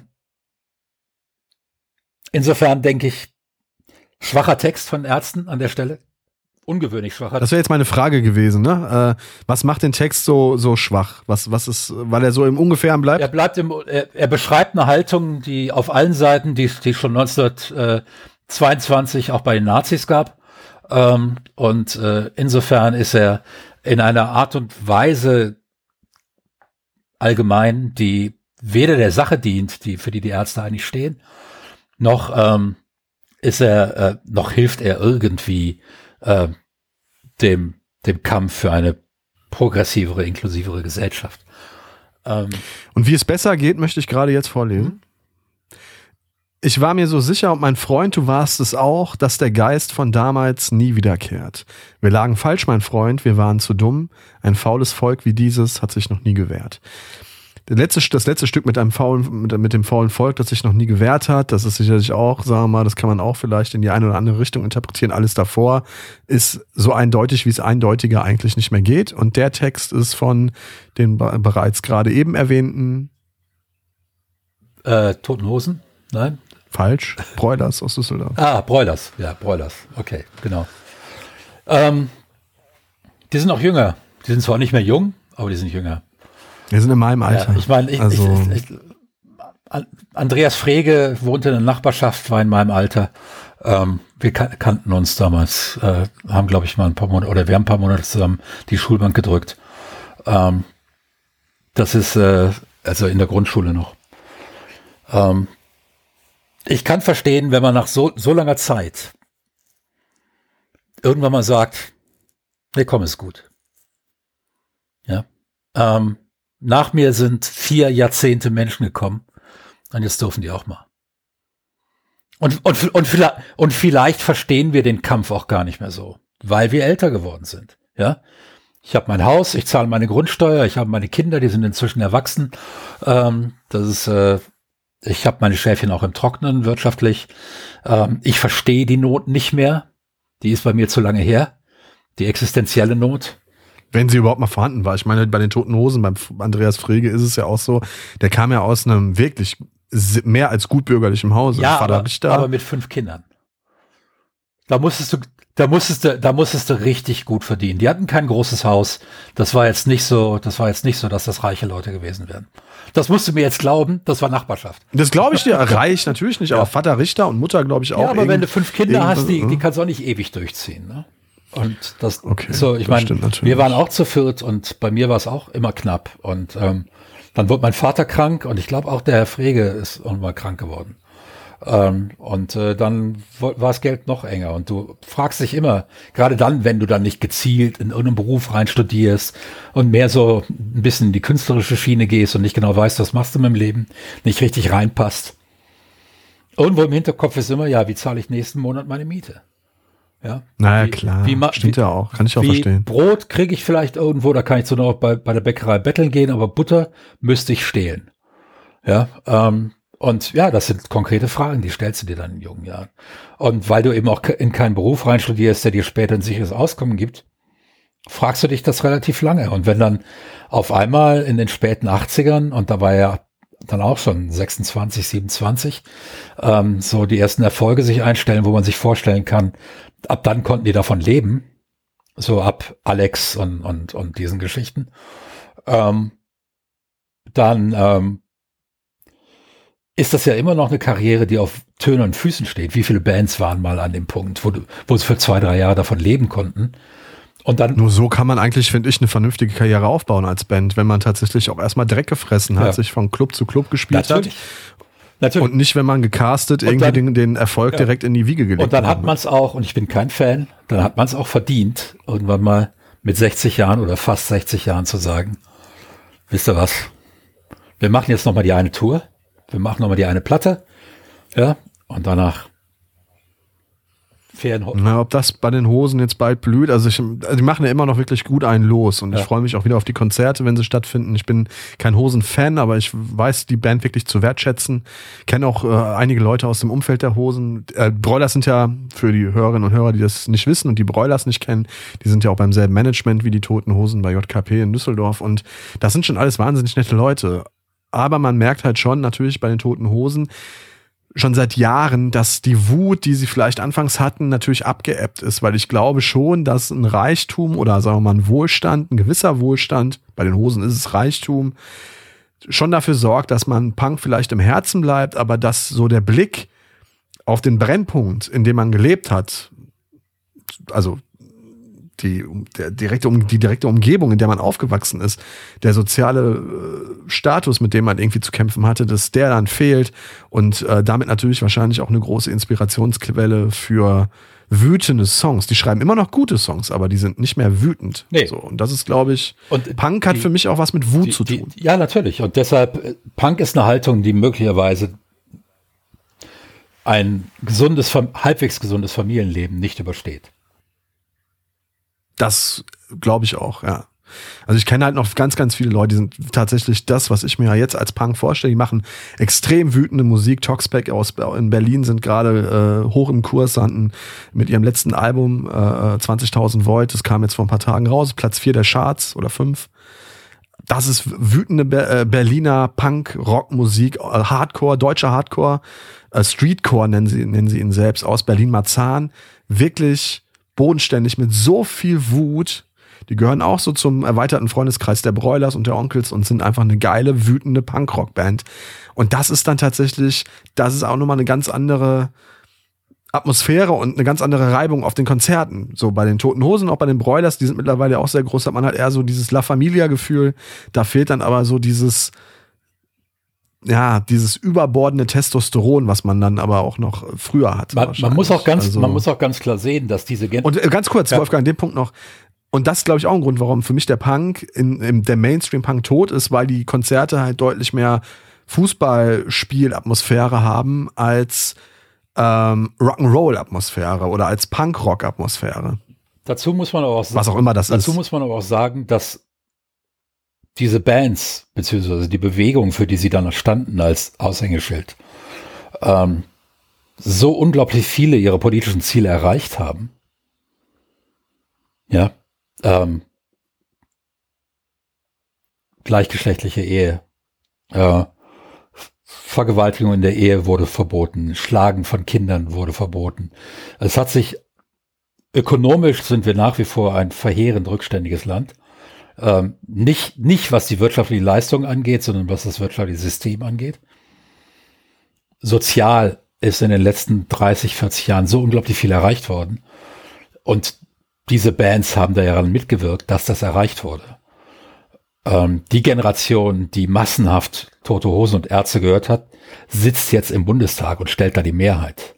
insofern denke ich, schwacher Text von Ärzten an der Stelle. Ungewöhnlich schwacher. Das wäre jetzt meine Frage gewesen, ne? Äh, was macht den Text so, so schwach? Was, was ist, weil er so im Ungefähren bleibt? Er bleibt im, er, er beschreibt eine Haltung, die auf allen Seiten, die, die schon neunzehnhundertzweiundzwanzig auch bei den Nazis gab. Ähm, und äh, insofern ist er in einer Art und Weise allgemein, die weder der Sache dient, die, für die die Ärzte eigentlich stehen, noch ähm, ist er, äh, noch hilft er irgendwie äh, dem, dem Kampf für eine progressivere, inklusivere Gesellschaft. Ähm, Und wie es besser geht, möchte ich gerade jetzt vorlesen. Mhm. Ich war mir so sicher, und mein Freund, du warst es auch, dass der Geist von damals nie wiederkehrt. Wir lagen falsch, mein Freund, wir waren zu dumm. Ein faules Volk wie dieses hat sich noch nie gewehrt. Das letzte, das letzte Stück mit einem faulen, mit, mit dem faulen Volk, das sich noch nie gewehrt hat, das ist sicherlich auch, sagen wir mal, das kann man auch vielleicht in die eine oder andere Richtung interpretieren. Alles davor ist so eindeutig, wie es eindeutiger eigentlich nicht mehr geht. Und der Text ist von den bereits gerade eben erwähnten äh, Toten Hosen? Nein? Falsch. Broilers aus Düsseldorf. Ah, Broilers. Ja, Broilers. Okay, genau. Ähm, die sind auch jünger. Die sind zwar nicht mehr jung, aber die sind jünger. Wir sind in meinem Alter. Ja, ich meine, ich, also, ich, ich, Andreas Frege wohnte in der Nachbarschaft, war in meinem Alter. Ähm, wir kan- kannten uns damals, äh, haben, glaube ich, mal ein paar Monate, oder wir haben ein paar Monate zusammen die Schulbank gedrückt. Ähm, das ist, äh, also in der Grundschule noch. Ähm, ich kann verstehen, wenn man nach so, so langer Zeit irgendwann mal sagt, nee, komm, ist gut. Ja. Ähm, Nach mir sind vier Jahrzehnte Menschen gekommen und jetzt dürfen die auch mal. Und, und, und, vielleicht, und vielleicht verstehen wir den Kampf auch gar nicht mehr so, weil wir älter geworden sind. Ja, ich habe mein Haus, ich zahle meine Grundsteuer, ich habe meine Kinder, die sind inzwischen erwachsen. Ähm, das ist, äh, ich habe meine Schäfchen auch im Trocknen wirtschaftlich. Ähm, ich verstehe die Not nicht mehr. Die ist bei mir zu lange her. Die existenzielle Not. Wenn sie überhaupt mal vorhanden war. Ich meine, bei den Toten Hosen, beim Andreas Frege ist es ja auch so, der kam ja aus einem wirklich mehr als gutbürgerlichem Hause. Ja, aber, aber mit fünf Kindern. Da musstest du, da musstest du, da musstest du richtig gut verdienen. Die hatten kein großes Haus. Das war jetzt nicht so, das war jetzt nicht so, dass das reiche Leute gewesen wären. Das musst du mir jetzt glauben, das war Nachbarschaft. Das glaube ich dir, reich natürlich nicht, ja. Aber Vater Richter und Mutter glaube ich auch. Ja, aber wenn du fünf Kinder hast, die, die kannst du auch nicht ewig durchziehen, ne? Und das, okay, so, ich meine, wir waren auch zu viert und bei mir war es auch immer knapp. Und ähm, dann wurde mein Vater krank und ich glaube auch der Herr Frege ist irgendwann krank geworden. Ähm, und äh, dann war das Geld noch enger. Und du fragst dich immer, gerade dann, wenn du dann nicht gezielt in irgendeinen Beruf rein studierst und mehr so ein bisschen in die künstlerische Schiene gehst und nicht genau weißt, was machst du mit dem Leben, nicht richtig reinpasst. Irgendwo im Hinterkopf ist immer, ja, wie zahle ich nächsten Monat meine Miete? Ja, naja, wie, klar, wie ma- stimmt wie, ja auch, kann ich auch wie verstehen. Brot kriege ich vielleicht irgendwo, da kann ich so noch bei, bei der Bäckerei betteln gehen, aber Butter müsste ich stehlen. Ja, ähm, und ja, das sind konkrete Fragen, die stellst du dir dann in jungen Jahren. Und weil du eben auch in keinen Beruf rein studierst, der dir später ein sicheres Auskommen gibt, fragst du dich das relativ lange. Und wenn dann auf einmal in den späten achtzigern, und da war ja dann auch schon sechsundzwanzig, siebenundzwanzig, ähm, so die ersten Erfolge sich einstellen, wo man sich vorstellen kann, ab dann konnten die davon leben, so ab Alex und und und diesen Geschichten, ähm, dann ähm, ist das ja immer noch eine Karriere, die auf Tönen und Füßen steht. Wie viele Bands waren mal an dem Punkt, wo, du, wo sie für zwei, drei Jahre davon leben konnten? Und dann, nur so kann man eigentlich, finde ich, eine vernünftige Karriere aufbauen als Band, wenn man tatsächlich auch erstmal Dreck gefressen hat, ja. sich von Club zu Club gespielt Natürlich. hat. Natürlich. Und nicht, wenn man gecastet und irgendwie dann, den, den Erfolg ja. direkt in die Wiege gelegt hat. Und dann hat man es auch, und ich bin kein Fan, dann hat man es auch verdient, irgendwann mal mit sechzig Jahren oder fast sechzig Jahren zu sagen, wisst ihr was, wir machen jetzt nochmal die eine Tour, wir machen nochmal die eine Platte, ja, und danach Na, ob das bei den Hosen jetzt bald blüht, also, ich, also die machen ja immer noch wirklich gut einen los und ja. ich freue mich auch wieder auf die Konzerte, wenn sie stattfinden. Ich bin kein Hosen-Fan, aber ich weiß die Band wirklich zu wertschätzen. Kenne auch äh, einige Leute aus dem Umfeld der Hosen. Äh, Broilers sind ja, für die Hörerinnen und Hörer, die das nicht wissen und die Broilers nicht kennen, die sind ja auch beim selben Management wie die Toten Hosen bei J K P in Düsseldorf und das sind schon alles wahnsinnig nette Leute. Aber man merkt halt schon natürlich bei den Toten Hosen, schon seit Jahren, dass die Wut, die sie vielleicht anfangs hatten, natürlich abgeebbt ist, weil ich glaube schon, dass ein Reichtum oder sagen wir mal ein Wohlstand, ein gewisser Wohlstand, bei den Hosen ist es Reichtum, schon dafür sorgt, dass man Punk vielleicht im Herzen bleibt, aber dass so der Blick auf den Brennpunkt, in dem man gelebt hat, also die, der direkte, die direkte Umgebung, in der man aufgewachsen ist, der soziale äh, Status, mit dem man irgendwie zu kämpfen hatte, dass der dann fehlt und äh, damit natürlich wahrscheinlich auch eine große Inspirationsquelle für wütende Songs. Die schreiben immer noch gute Songs, aber die sind nicht mehr wütend. Nee. So, und das ist, glaube ich, und Punk hat die, für mich auch was mit Wut die, zu tun. Die, ja, natürlich. Und deshalb, Punk ist eine Haltung, die möglicherweise ein gesundes, halbwegs gesundes Familienleben nicht übersteht. Das glaube ich auch, ja. Also ich kenne halt noch ganz, ganz viele Leute, die sind tatsächlich das, was ich mir jetzt als Punk vorstelle. Die machen extrem wütende Musik. Toxpack aus in Berlin sind gerade äh, hoch im Kurs, hatten mit ihrem letzten Album äh, zwanzigtausend Volt. Das kam jetzt vor ein paar Tagen raus. Platz vier der Charts oder fünf. Das ist wütende Be- äh, Berliner Punk-Rock-Musik, äh, Hardcore, deutscher Hardcore, äh, Streetcore nennen sie, nennen sie ihn selbst, aus Berlin-Marzahn. Wirklich bodenständig mit so viel Wut. Die gehören auch so zum erweiterten Freundeskreis der Broilers und der Onkels und sind einfach eine geile, wütende Punkrock-Band. Und das ist dann tatsächlich, das ist auch nochmal eine ganz andere Atmosphäre und eine ganz andere Reibung auf den Konzerten. So bei den Toten Hosen, auch bei den Broilers, die sind mittlerweile auch sehr groß, hat man halt eher so dieses La Familia-Gefühl. Da fehlt dann aber so dieses, ja, dieses überbordende Testosteron, was man dann aber auch noch früher hat. Man, man muss auch ganz, also, man muss auch ganz klar sehen, dass diese Gen- Und äh, ganz kurz, ja. Wolfgang, an dem Punkt noch. Und das ist, glaube ich, auch ein Grund, warum für mich der Punk, in, in der Mainstream-Punk tot ist, weil die Konzerte halt deutlich mehr Fußballspielatmosphäre haben als ähm, Rock'n'Roll-Atmosphäre oder als Punk-Rock-Atmosphäre. Dazu muss man aber auch sagen, was auch immer das dazu ist. muss man aber auch sagen, dass diese Bands, beziehungsweise die Bewegung, für die sie dann standen als Aushängeschild, ähm, so unglaublich viele ihre politischen Ziele erreicht haben. Ja, ähm, gleichgeschlechtliche Ehe, äh, Vergewaltigung in der Ehe wurde verboten, Schlagen von Kindern wurde verboten. Es hat sich, ökonomisch sind wir nach wie vor ein verheerend rückständiges Land. Ähm, nicht, nicht was die wirtschaftliche Leistung angeht, sondern was das wirtschaftliche System angeht. Sozial ist in den letzten dreißig, vierzig Jahren so unglaublich viel erreicht worden. Und diese Bands haben da ja daran mitgewirkt, dass das erreicht wurde. Ähm, die Generation, die massenhaft Tote Hosen und Ärzte gehört hat, sitzt jetzt im Bundestag und stellt da die Mehrheit.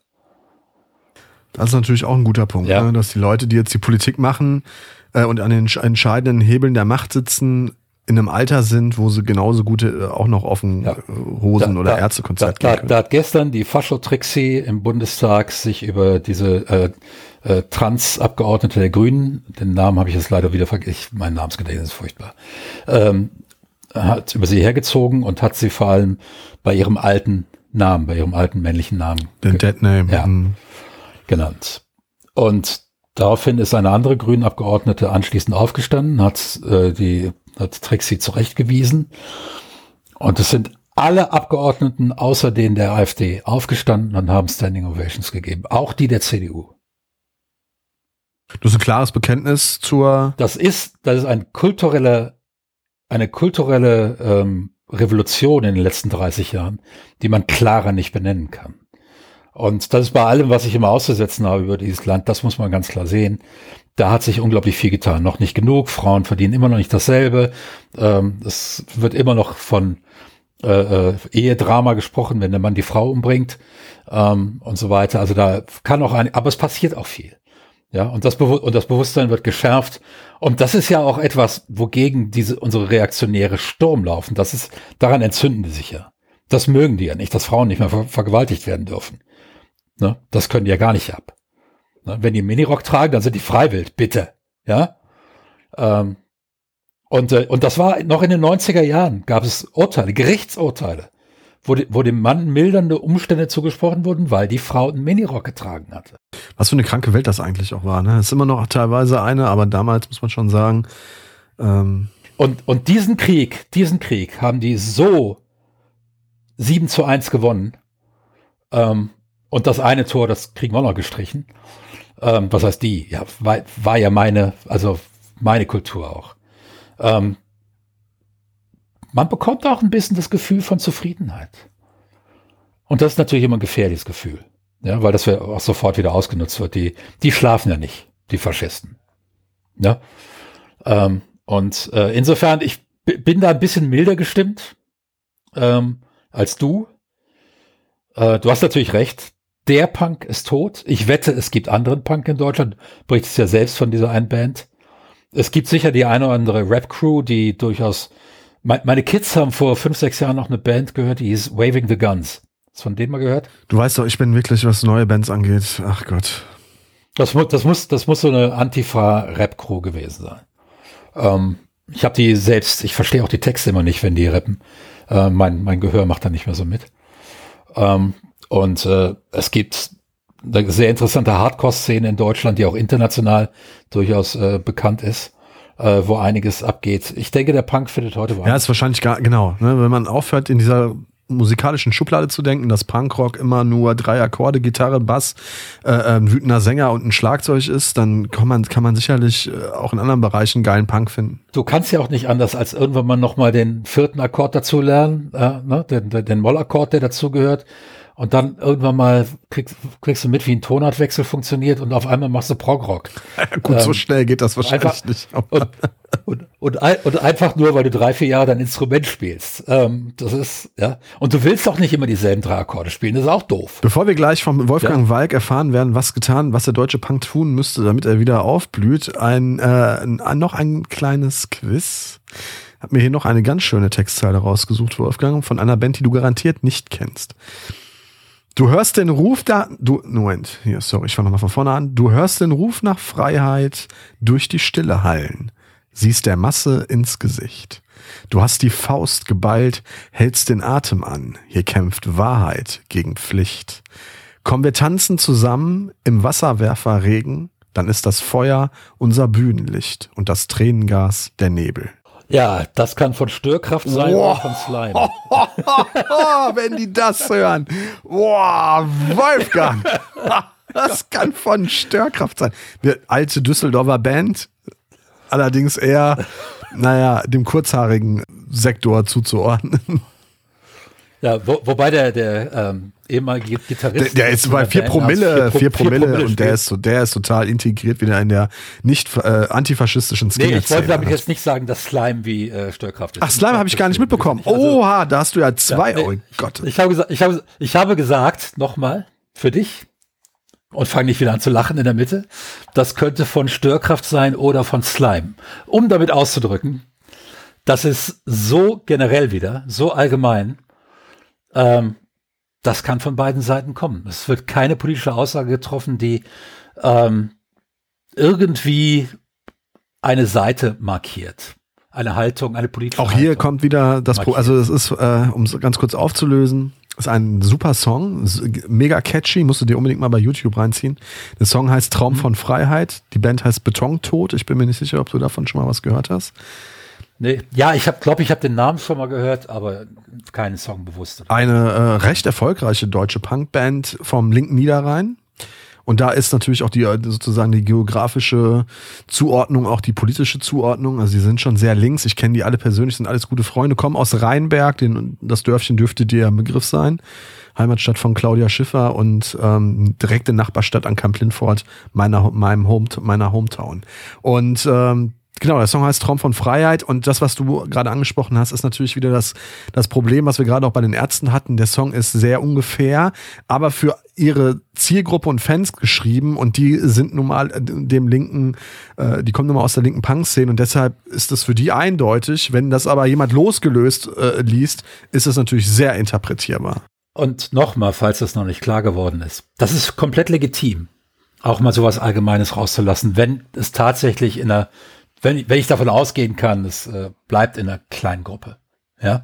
Das ist natürlich auch ein guter Punkt, ja. ne? Dass die Leute, die jetzt die Politik machen äh, und an den entscheidenden Hebeln der Macht sitzen, in einem Alter sind, wo sie genauso gute äh, auch noch auf ein ja. Hosen- da, oder da, Ärztekonzert da, gehen da, da hat gestern die Fascho-Trixie im Bundestag sich über diese äh, äh, Trans-Abgeordnete der Grünen, den Namen habe ich jetzt leider wieder vergessen, mein Namensgedächtnis ist furchtbar, ähm, hat über sie hergezogen und hat sie vor allem bei ihrem alten Namen, bei ihrem alten männlichen Namen den Dead Name ja, mhm. genannt. Und daraufhin ist eine andere Grünen-Abgeordnete anschließend aufgestanden, hat äh, die hat Trixie zurechtgewiesen. Und es sind alle Abgeordneten außer denen der AfD aufgestanden und haben Standing Ovations gegeben. Auch die der C D U. Das ist ein klares Bekenntnis zur... Das ist, das ist ein kulturelle, eine kulturelle ähm, Revolution in den letzten dreißig Jahren, die man klarer nicht benennen kann. Und das ist bei allem, was ich immer auszusetzen habe über dieses Land, das muss man ganz klar sehen. Da hat sich unglaublich viel getan. Noch nicht genug. Frauen verdienen immer noch nicht dasselbe. Ähm, es wird immer noch von äh, äh, Ehedrama gesprochen, wenn der Mann die Frau umbringt ähm, und so weiter. Also da kann auch ein, aber es passiert auch viel. Ja, und das, Bewu- und das Bewusstsein wird geschärft. Und das ist ja auch etwas, wogegen diese unsere reaktionäre Sturm laufen. Das ist, daran entzünden die sich ja. Das mögen die ja nicht, dass Frauen nicht mehr ver- vergewaltigt werden dürfen. Ne? Das können die ja gar nicht ab. Ne? Wenn die Minirock tragen, dann sind die freiwillig, bitte. Ja. Ähm, und, äh, und das war noch in den neunziger Jahren, gab es Urteile, Gerichtsurteile, wo, die, wo dem Mann mildernde Umstände zugesprochen wurden, weil die Frau einen Minirock getragen hatte. Was für eine kranke Welt das eigentlich auch war. Ne? Es ist immer noch teilweise eine, aber damals muss man schon sagen. Ähm und, und diesen Krieg, diesen Krieg haben die so sieben zu eins gewonnen. Ähm, und das eine Tor, das kriegen wir noch gestrichen. Ähm, was heißt die? Ja, war, war ja meine, also meine Kultur auch. Ähm, man bekommt auch ein bisschen das Gefühl von Zufriedenheit. Und das ist natürlich immer ein gefährliches Gefühl. Ja, weil das auch sofort wieder ausgenutzt wird. Die, die schlafen ja nicht, die Faschisten. Ja. Ähm, und äh, insofern, ich b- bin da ein bisschen milder gestimmt ähm, als du. Äh, du hast natürlich recht. Der Punk ist tot. Ich wette, es gibt anderen Punk in Deutschland. Du berichtest ja selbst von dieser einen Band. Es gibt sicher die eine oder andere Rap-Crew, die durchaus... Me- meine Kids haben vor fünf, sechs Jahren noch eine Band gehört, die hieß Waving the Guns. Hast du von denen mal gehört? Du weißt doch, ich bin wirklich, was neue Bands angeht. Ach Gott. Das, mu- das, muss, das muss so eine Antifa-Rap-Crew gewesen sein. Ähm, ich habe die selbst... Ich verstehe auch die Texte immer nicht, wenn die rappen. Äh, mein, mein Gehör macht da nicht mehr so mit. Ähm, Und äh, es gibt eine sehr interessante Hardcore-Szene in Deutschland, die auch international durchaus äh, bekannt ist, äh, wo einiges abgeht. Ich denke, der Punk findet heute Ja, ist wahrscheinlich gar, genau. Ne, wenn man aufhört, in dieser musikalischen Schublade zu denken, dass Punkrock immer nur drei Akkorde, Gitarre, Bass, äh, ein wütender Sänger und ein Schlagzeug ist, dann kann man, kann man sicherlich äh, auch in anderen Bereichen geilen Punk finden. Du kannst ja auch nicht anders, als irgendwann mal nochmal den vierten Akkord dazu lernen, äh, ne? den, den, den Mollakkord, der dazugehört. Und dann irgendwann mal kriegst, kriegst du mit, wie ein Tonartwechsel funktioniert und auf einmal machst du Progrock. Ja, gut, ähm, so schnell geht das wahrscheinlich einfach, nicht. Und, und, und, ein, und einfach nur, weil du drei, vier Jahre dein Instrument spielst. Ähm, das ist, ja. Und du willst auch nicht immer dieselben drei Akkorde spielen, das ist auch doof. Bevor wir gleich vom Wolfgang ja. Walk erfahren werden, was getan, was der deutsche Punk tun müsste, damit er wieder aufblüht, ein, äh, noch ein kleines Quiz. Hab mir hier noch eine ganz schöne Textzeile rausgesucht, Wolfgang, von einer Band, die du garantiert nicht kennst. Du hörst den Ruf da, du, Moment, hier, sorry, ich fange nochmal von vorne an. Du hörst den Ruf nach Freiheit durch die Stille hallen, siehst der Masse ins Gesicht. Du hast die Faust geballt, hältst den Atem an, hier kämpft Wahrheit gegen Pflicht. Komm, wir tanzen zusammen im Wasserwerferregen, dann ist das Feuer unser Bühnenlicht und das Tränengas der Nebel. Ja, das kann von Störkraft sein Wow. oder von Slime. Wenn die das hören. Boah, Wolfgang. Das kann von Störkraft sein. Wir, alte Düsseldorfer Band, allerdings eher, naja, dem kurzhaarigen Sektor zuzuordnen. Ja, wo, wobei der, der ähm, ehemalige Gitarrist. Der, der ist bei vier Band Promille, vier, vier Promille, Promille und der ist, so, der ist total integriert wieder in der nicht äh, antifaschistischen Nee, ich wollte Skinhead-Szene. damit jetzt nicht sagen, dass Slime wie äh, Störkraft ist. Ach, Slime habe ich gar nicht mitbekommen. Also, Oha, da hast du ja zwei. ja, nee, Oh Gott. Ich habe gesagt, ich habe, ich habe gesagt, nochmal, für dich, und fang nicht wieder an zu lachen in der Mitte, das könnte von Störkraft sein oder von Slime. Um damit auszudrücken, das ist so generell wieder, so allgemein, ähm, das kann von beiden Seiten kommen. Es wird keine politische Aussage getroffen, die ähm, irgendwie eine Seite markiert. Eine Haltung, eine politische Auch hier Haltung kommt wieder das Pro, also es ist, äh, um es ganz kurz aufzulösen, ist ein super Song, s- mega catchy, musst du dir unbedingt mal bei YouTube reinziehen. Der Song heißt Traum von Freiheit, die Band heißt Betontod, ich bin mir nicht sicher, ob du davon schon mal was gehört hast. Nee, ja, ich habe, glaube ich, habe den Namen schon mal gehört, aber keinen Song bewusst. Eine äh, recht erfolgreiche deutsche Punkband vom linken Niederrhein. Und da ist natürlich auch die äh, sozusagen die geografische Zuordnung, auch die politische Zuordnung. Also die sind schon sehr links. Ich kenne die alle persönlich, sind alles gute Freunde. Kommen aus Rheinberg, den, das Dörfchen dürfte dir ein Begriff sein. Heimatstadt von Claudia Schiffer und ähm, direkte Nachbarstadt an Kamp-Lindfort, meiner, meinem Home, meiner Hometown. Und ähm, genau, der Song heißt Traum von Freiheit und das, was du gerade angesprochen hast, ist natürlich wieder das, das Problem, was wir gerade auch bei den Ärzten hatten. Der Song ist sehr ungefähr, aber für ihre Zielgruppe und Fans geschrieben und die sind nun mal dem linken, äh, die kommen nun mal aus der linken Punk-Szene und deshalb ist das für die eindeutig. Wenn das aber jemand losgelöst äh, liest, ist es natürlich sehr interpretierbar. Und nochmal, falls das noch nicht klar geworden ist, das ist komplett legitim, auch mal sowas Allgemeines rauszulassen, wenn es tatsächlich in einer Wenn, wenn ich davon ausgehen kann, es äh, bleibt in einer kleinen Gruppe. Ja,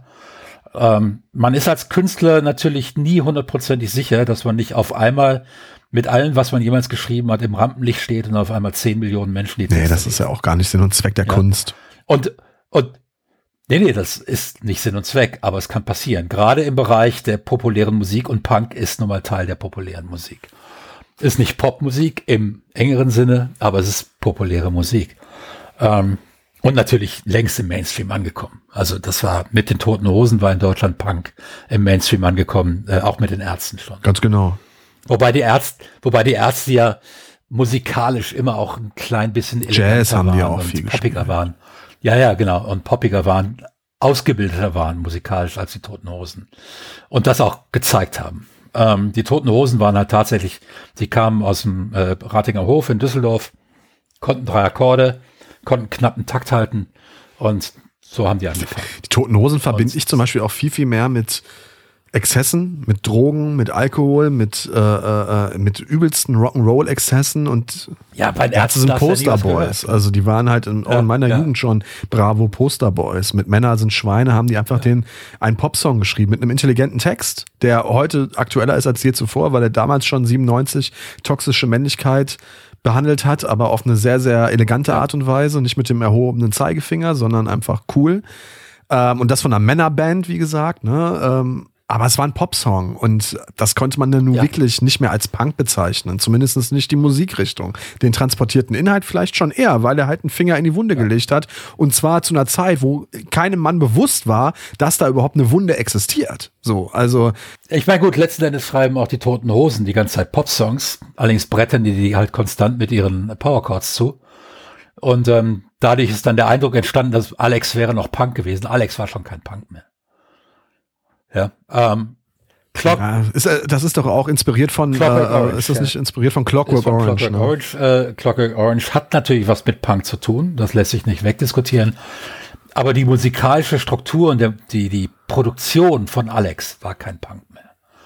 ähm, man ist als Künstler natürlich nie hundertprozentig sicher, dass man nicht auf einmal mit allem, was man jemals geschrieben hat, im Rampenlicht steht und auf einmal zehn Millionen Menschen die Nee, Texte das ist ja auch gar nicht Sinn und Zweck der Ja. Kunst. Und, und, nee, nee, das ist nicht Sinn und Zweck, aber es kann passieren. Gerade im Bereich der populären Musik und Punk ist nun mal Teil der populären Musik. Ist nicht Popmusik im engeren Sinne, aber es ist populäre Musik. Ähm, und natürlich längst im Mainstream angekommen. Also das war mit den Toten Hosen war in Deutschland Punk im Mainstream angekommen, äh, auch mit den Ärzten schon. Ganz genau. Wobei die Ärzte, wobei die Ärzte ja musikalisch immer auch ein klein bisschen Jazz haben die waren auch und viel poppiger gespielt. waren. Ja, ja, genau. Und poppiger waren, ausgebildeter waren musikalisch als die Toten Hosen. Und das auch gezeigt haben. Ähm, die Toten Hosen waren halt tatsächlich, sie kamen aus dem äh, Ratinger Hof in Düsseldorf, konnten drei Akkorde, konnten knapp einen Takt halten und so haben die angefangen. Die Toten Hosen verbinde Und- ich zum Beispiel auch viel, viel mehr mit Exzessen, mit Drogen, mit Alkohol, mit, äh, äh, mit übelsten Rock'n'Roll-Exzessen und Ja, bei den Ärzte Ärzten sind hast du ja nie was Posterboys. gehört. Also die waren halt in, auch Ja, in meiner ja. Jugend schon bravo Posterboys. Mit Männer sind Schweine haben die einfach den einen Popsong geschrieben mit einem intelligenten Text, der heute aktueller ist als je zuvor, weil er damals schon siebenundneunzig toxische Männlichkeit behandelt hat, aber auf eine sehr, sehr elegante Art und Weise, nicht mit dem erhobenen Zeigefinger, sondern einfach cool. Ähm, und das von einer Männerband, wie gesagt, ne? Ähm, aber es war ein Popsong und das konnte man dann nun Ja. wirklich nicht mehr als Punk bezeichnen, zumindest nicht die Musikrichtung. Den transportierten Inhalt vielleicht schon eher, weil er halt einen Finger in die Wunde gelegt hat und zwar zu einer Zeit, wo keinem Mann bewusst war, dass da überhaupt eine Wunde existiert. So, also Ich meine, gut, letzten Endes schreiben auch die Toten Hosen die ganze Zeit Popsongs, allerdings brettern die die halt konstant mit ihren Powerchords zu. Und ähm, dadurch ist dann der Eindruck entstanden, dass Alex wäre noch Punk gewesen. Alex war schon kein Punk mehr. Ja, ähm, Clock, ja, ist, äh, das ist doch auch inspiriert von, Clockwork äh, Orange, ist das ja. nicht inspiriert von ist Clockwork von Orange? Clockwork Ne? Orange. Äh, Clockwork Orange hat natürlich was mit Punk zu tun, das lässt sich nicht wegdiskutieren. Aber die musikalische Struktur und der, die, die Produktion von Alex war kein Punk mehr.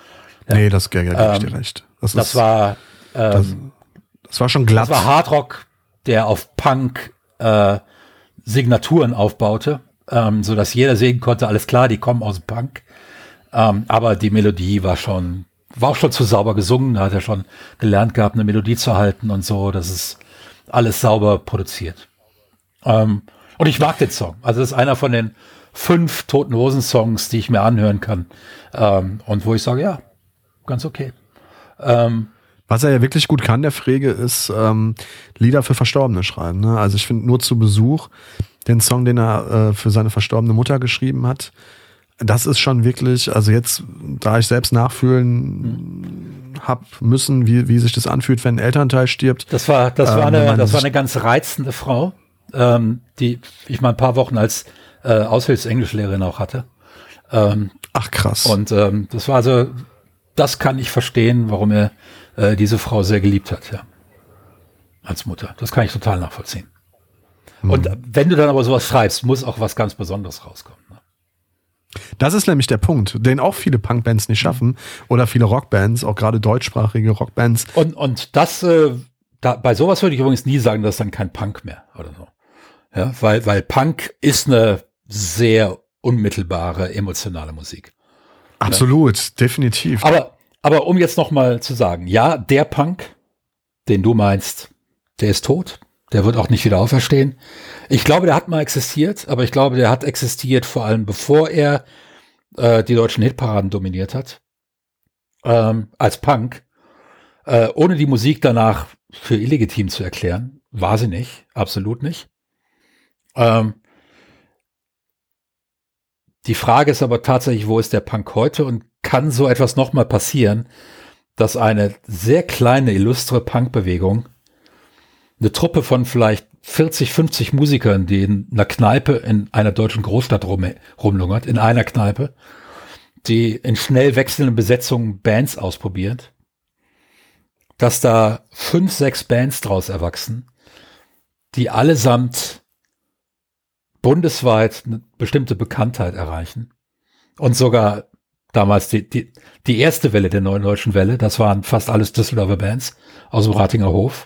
Ja. Nee, das gebe ähm, ich dir recht. Das, das ist, war ähm, das, das war schon glatt. Das war Hardrock, der auf Punk äh, Signaturen aufbaute, ähm, so dass jeder sehen konnte, alles klar, die kommen aus dem Punk. Ähm, aber die Melodie war schon, war auch schon zu sauber gesungen, da hat er schon gelernt gehabt, eine Melodie zu halten und so, das ist alles sauber produziert. Ähm, und ich mag den Song. Also das ist einer von den fünf Toten Hosen Songs, die ich mir anhören kann. Ähm, und wo ich sage, ja, ganz okay. Ähm, Was er ja wirklich gut kann, der Frege, ist ähm, Lieder für Verstorbene schreiben. Ne? Also ich finde nur zu Besuch, den Song, den er äh, für seine verstorbene Mutter geschrieben hat, das ist schon wirklich, also jetzt, da ich selbst nachfühlen mhm. hab müssen, wie, wie sich das anfühlt, wenn ein Elternteil stirbt. Das war, das war, ähm, eine, das war eine ganz reizende Frau, ähm, die ich mal ein paar Wochen als äh, Aushilfsenglischlehrerin auch hatte. Ähm, Ach krass. Und ähm, das war also, das kann ich verstehen, warum er äh, diese Frau sehr geliebt hat, ja. Als Mutter. Das kann ich total nachvollziehen. Mhm. Und wenn du dann aber sowas schreibst, muss auch was ganz Besonderes rauskommen. Ne? Das ist nämlich der Punkt, den auch viele Punkbands nicht schaffen oder viele Rockbands, auch gerade deutschsprachige Rockbands. Und, und das, äh, da, bei sowas würde ich übrigens nie sagen, das ist dann kein Punk mehr oder so. Ja, weil, weil Punk ist eine sehr unmittelbare, emotionale Musik. Absolut, ja. Definitiv. Aber, aber um jetzt noch mal zu sagen, ja, der Punk, den du meinst, der ist tot. Der wird auch nicht wieder auferstehen. Ich glaube, der hat mal existiert, aber ich glaube, der hat existiert vor allem, bevor er äh, die deutschen Hitparaden dominiert hat. Ähm, als Punk. Äh, ohne die Musik danach für illegitim zu erklären. War sie nicht. Absolut nicht. Ähm, die Frage ist aber tatsächlich, wo ist der Punk heute? Und kann so etwas nochmal passieren, dass eine sehr kleine, illustre Punkbewegung, eine Truppe von vielleicht vierzig, fünfzig Musikern, die in einer Kneipe in einer deutschen Großstadt rum, rumlungert, in einer Kneipe, die in schnell wechselnden Besetzungen Bands ausprobiert, dass da fünf, sechs Bands draus erwachsen, die allesamt bundesweit eine bestimmte Bekanntheit erreichen und sogar damals die, die, die erste Welle der neuen deutschen Welle, das waren fast alles Düsseldorfer Bands aus dem Ratinger Hof.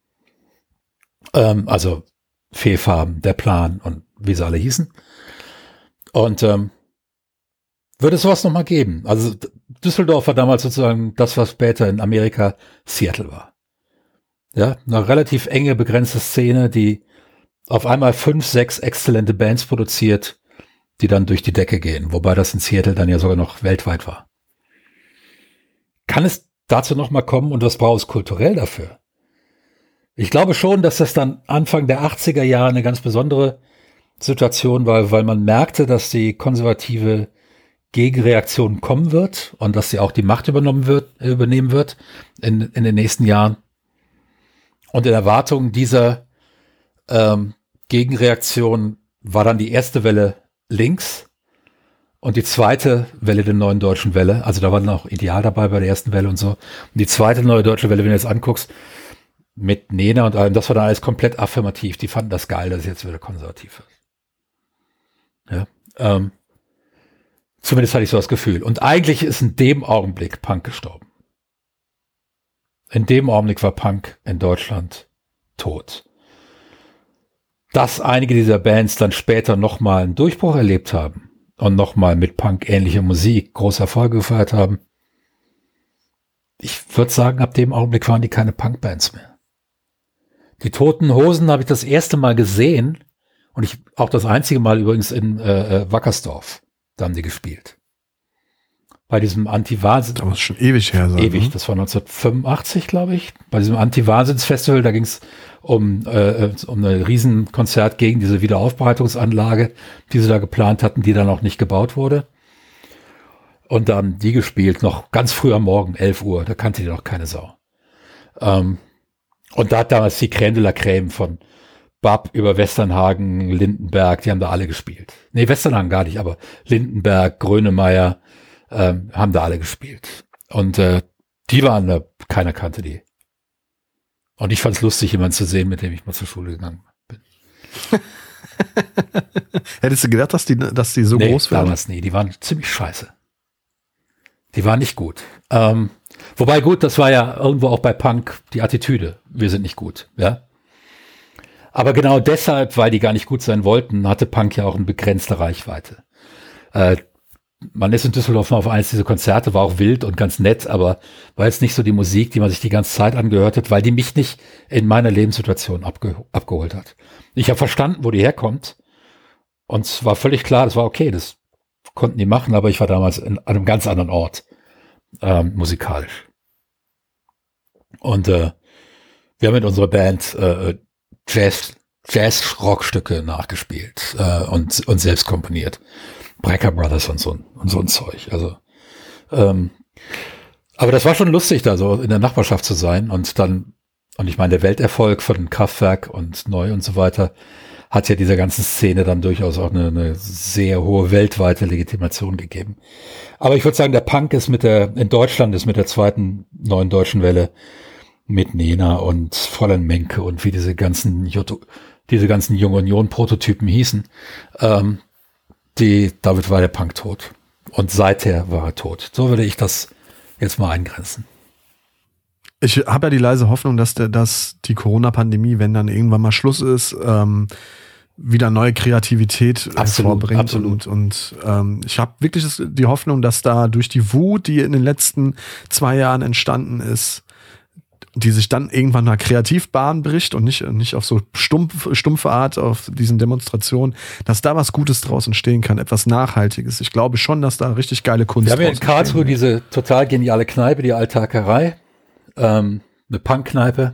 Ähm, also Fehlfarben, Der Plan und wie sie alle hießen. Und ähm, würde es sowas nochmal geben. Also Düsseldorf war damals sozusagen das, was später in Amerika Seattle war. Ja, eine relativ enge, begrenzte Szene, die auf einmal fünf, sechs exzellente Bands produziert, die dann durch die Decke gehen. Wobei das in Seattle dann ja sogar noch weltweit war. Kann es dazu nochmal kommen und was braucht es kulturell dafür? Ich glaube schon, dass das dann Anfang der achtziger Jahre eine ganz besondere Situation war, weil man merkte, dass die konservative Gegenreaktion kommen wird und dass sie auch die Macht übernommen wird, übernehmen wird in, in den nächsten Jahren. Und in Erwartung dieser ähm, Gegenreaktion war dann die erste Welle links und die zweite Welle der neuen deutschen Welle. Also da war dann auch Ideal dabei bei der ersten Welle und so. Und die zweite neue deutsche Welle, wenn du jetzt anguckst, mit Nena und allem, das war dann alles komplett affirmativ. Die fanden das geil, dass es jetzt wieder konservativ ist. Ja, ähm, zumindest hatte ich so das Gefühl. Und eigentlich ist in dem Augenblick Punk gestorben. In dem Augenblick war Punk in Deutschland tot. Dass einige dieser Bands dann später nochmal einen Durchbruch erlebt haben und nochmal mit Punk ähnlicher Musik große Erfolge gefeiert haben. Ich würde sagen, ab dem Augenblick waren die keine Punkbands mehr. Die Toten Hosen habe ich das erste Mal gesehen und ich auch das einzige Mal übrigens in äh, Wackersdorf. Da haben die gespielt. Bei diesem Anti-Wahnsinn. Das ist schon ewig her. Ewig, ne? Das war neunzehnhundertfünfundachtzig, glaube ich. Bei diesem Anti-Wahnsinns-Festival, da ging es um, äh, um ein Riesenkonzert gegen diese Wiederaufbereitungsanlage, die sie da geplant hatten, die dann auch nicht gebaut wurde. Und da haben die gespielt, noch ganz früh am Morgen, elf Uhr. Da kannte die noch keine Sau. Ähm, Und da hat damals die Crème de la Crème von Bab über Westernhagen, Lindenberg, die haben da alle gespielt. Nee, Westernhagen gar nicht, aber Lindenberg, Grönemeyer ähm, haben da alle gespielt. Und äh, die waren da, keiner kannte die. Und ich fand es lustig, jemanden zu sehen, mit dem ich mal zur Schule gegangen bin. Hättest du gedacht, dass die, dass die so nee, groß waren? Damals nie, die waren ziemlich scheiße. die war nicht gut. Ähm, wobei gut, das war ja irgendwo auch bei Punk die Attitüde. Wir sind nicht gut, ja. Aber genau deshalb, weil die gar nicht gut sein wollten, hatte Punk ja auch eine begrenzte Reichweite. Äh, man ist in Düsseldorf mal auf eins dieser Konzerte, war auch wild und ganz nett, aber war jetzt nicht so die Musik, die man sich die ganze Zeit angehört hat, weil die mich nicht in meiner Lebenssituation abge- abgeholt hat. Ich habe verstanden, wo die herkommt, und es war völlig klar, das war okay, das konnten die machen, aber ich war damals in, an einem ganz anderen Ort, ähm, musikalisch. Und äh, wir haben mit unserer Band äh, Jazz, Jazz-Rockstücke nachgespielt äh, und, und selbst komponiert. Brecker Brothers und so, und so ein Zeug. Also, ähm, aber das war schon lustig, da so in der Nachbarschaft zu sein und dann, und ich meine, der Welterfolg von Kraftwerk und Neu und so weiter hat ja dieser ganzen Szene dann durchaus auch eine, eine sehr hohe weltweite Legitimation gegeben. Aber ich würde sagen, der Punk ist mit der, in Deutschland ist mit der zweiten neuen deutschen Welle mit Nena und Fräulein Menke und wie diese ganzen, J- diese ganzen Junge Union-Prototypen hießen, ähm, die, damit war der Punk tot. Und seither war er tot. So würde ich das jetzt mal eingrenzen. Ich habe ja die leise Hoffnung, dass, der, dass die Corona-Pandemie, wenn dann irgendwann mal Schluss ist, ähm, wieder neue Kreativität hervorbringt. Absolut. Und, und ähm, ich habe wirklich das, die Hoffnung, dass da durch die Wut, die in den letzten zwei Jahren entstanden ist, die sich dann irgendwann mal kreativ Bahn bricht und nicht, nicht auf so stumpf, stumpfe Art auf diesen Demonstrationen, dass da was Gutes draus entstehen kann, etwas Nachhaltiges. Ich glaube schon, dass da richtig geile Kunst Wir haben ja in draus Karlsruhe entstehen diese total geniale Kneipe, die Altakerei, ähm, eine Punk-Kneipe.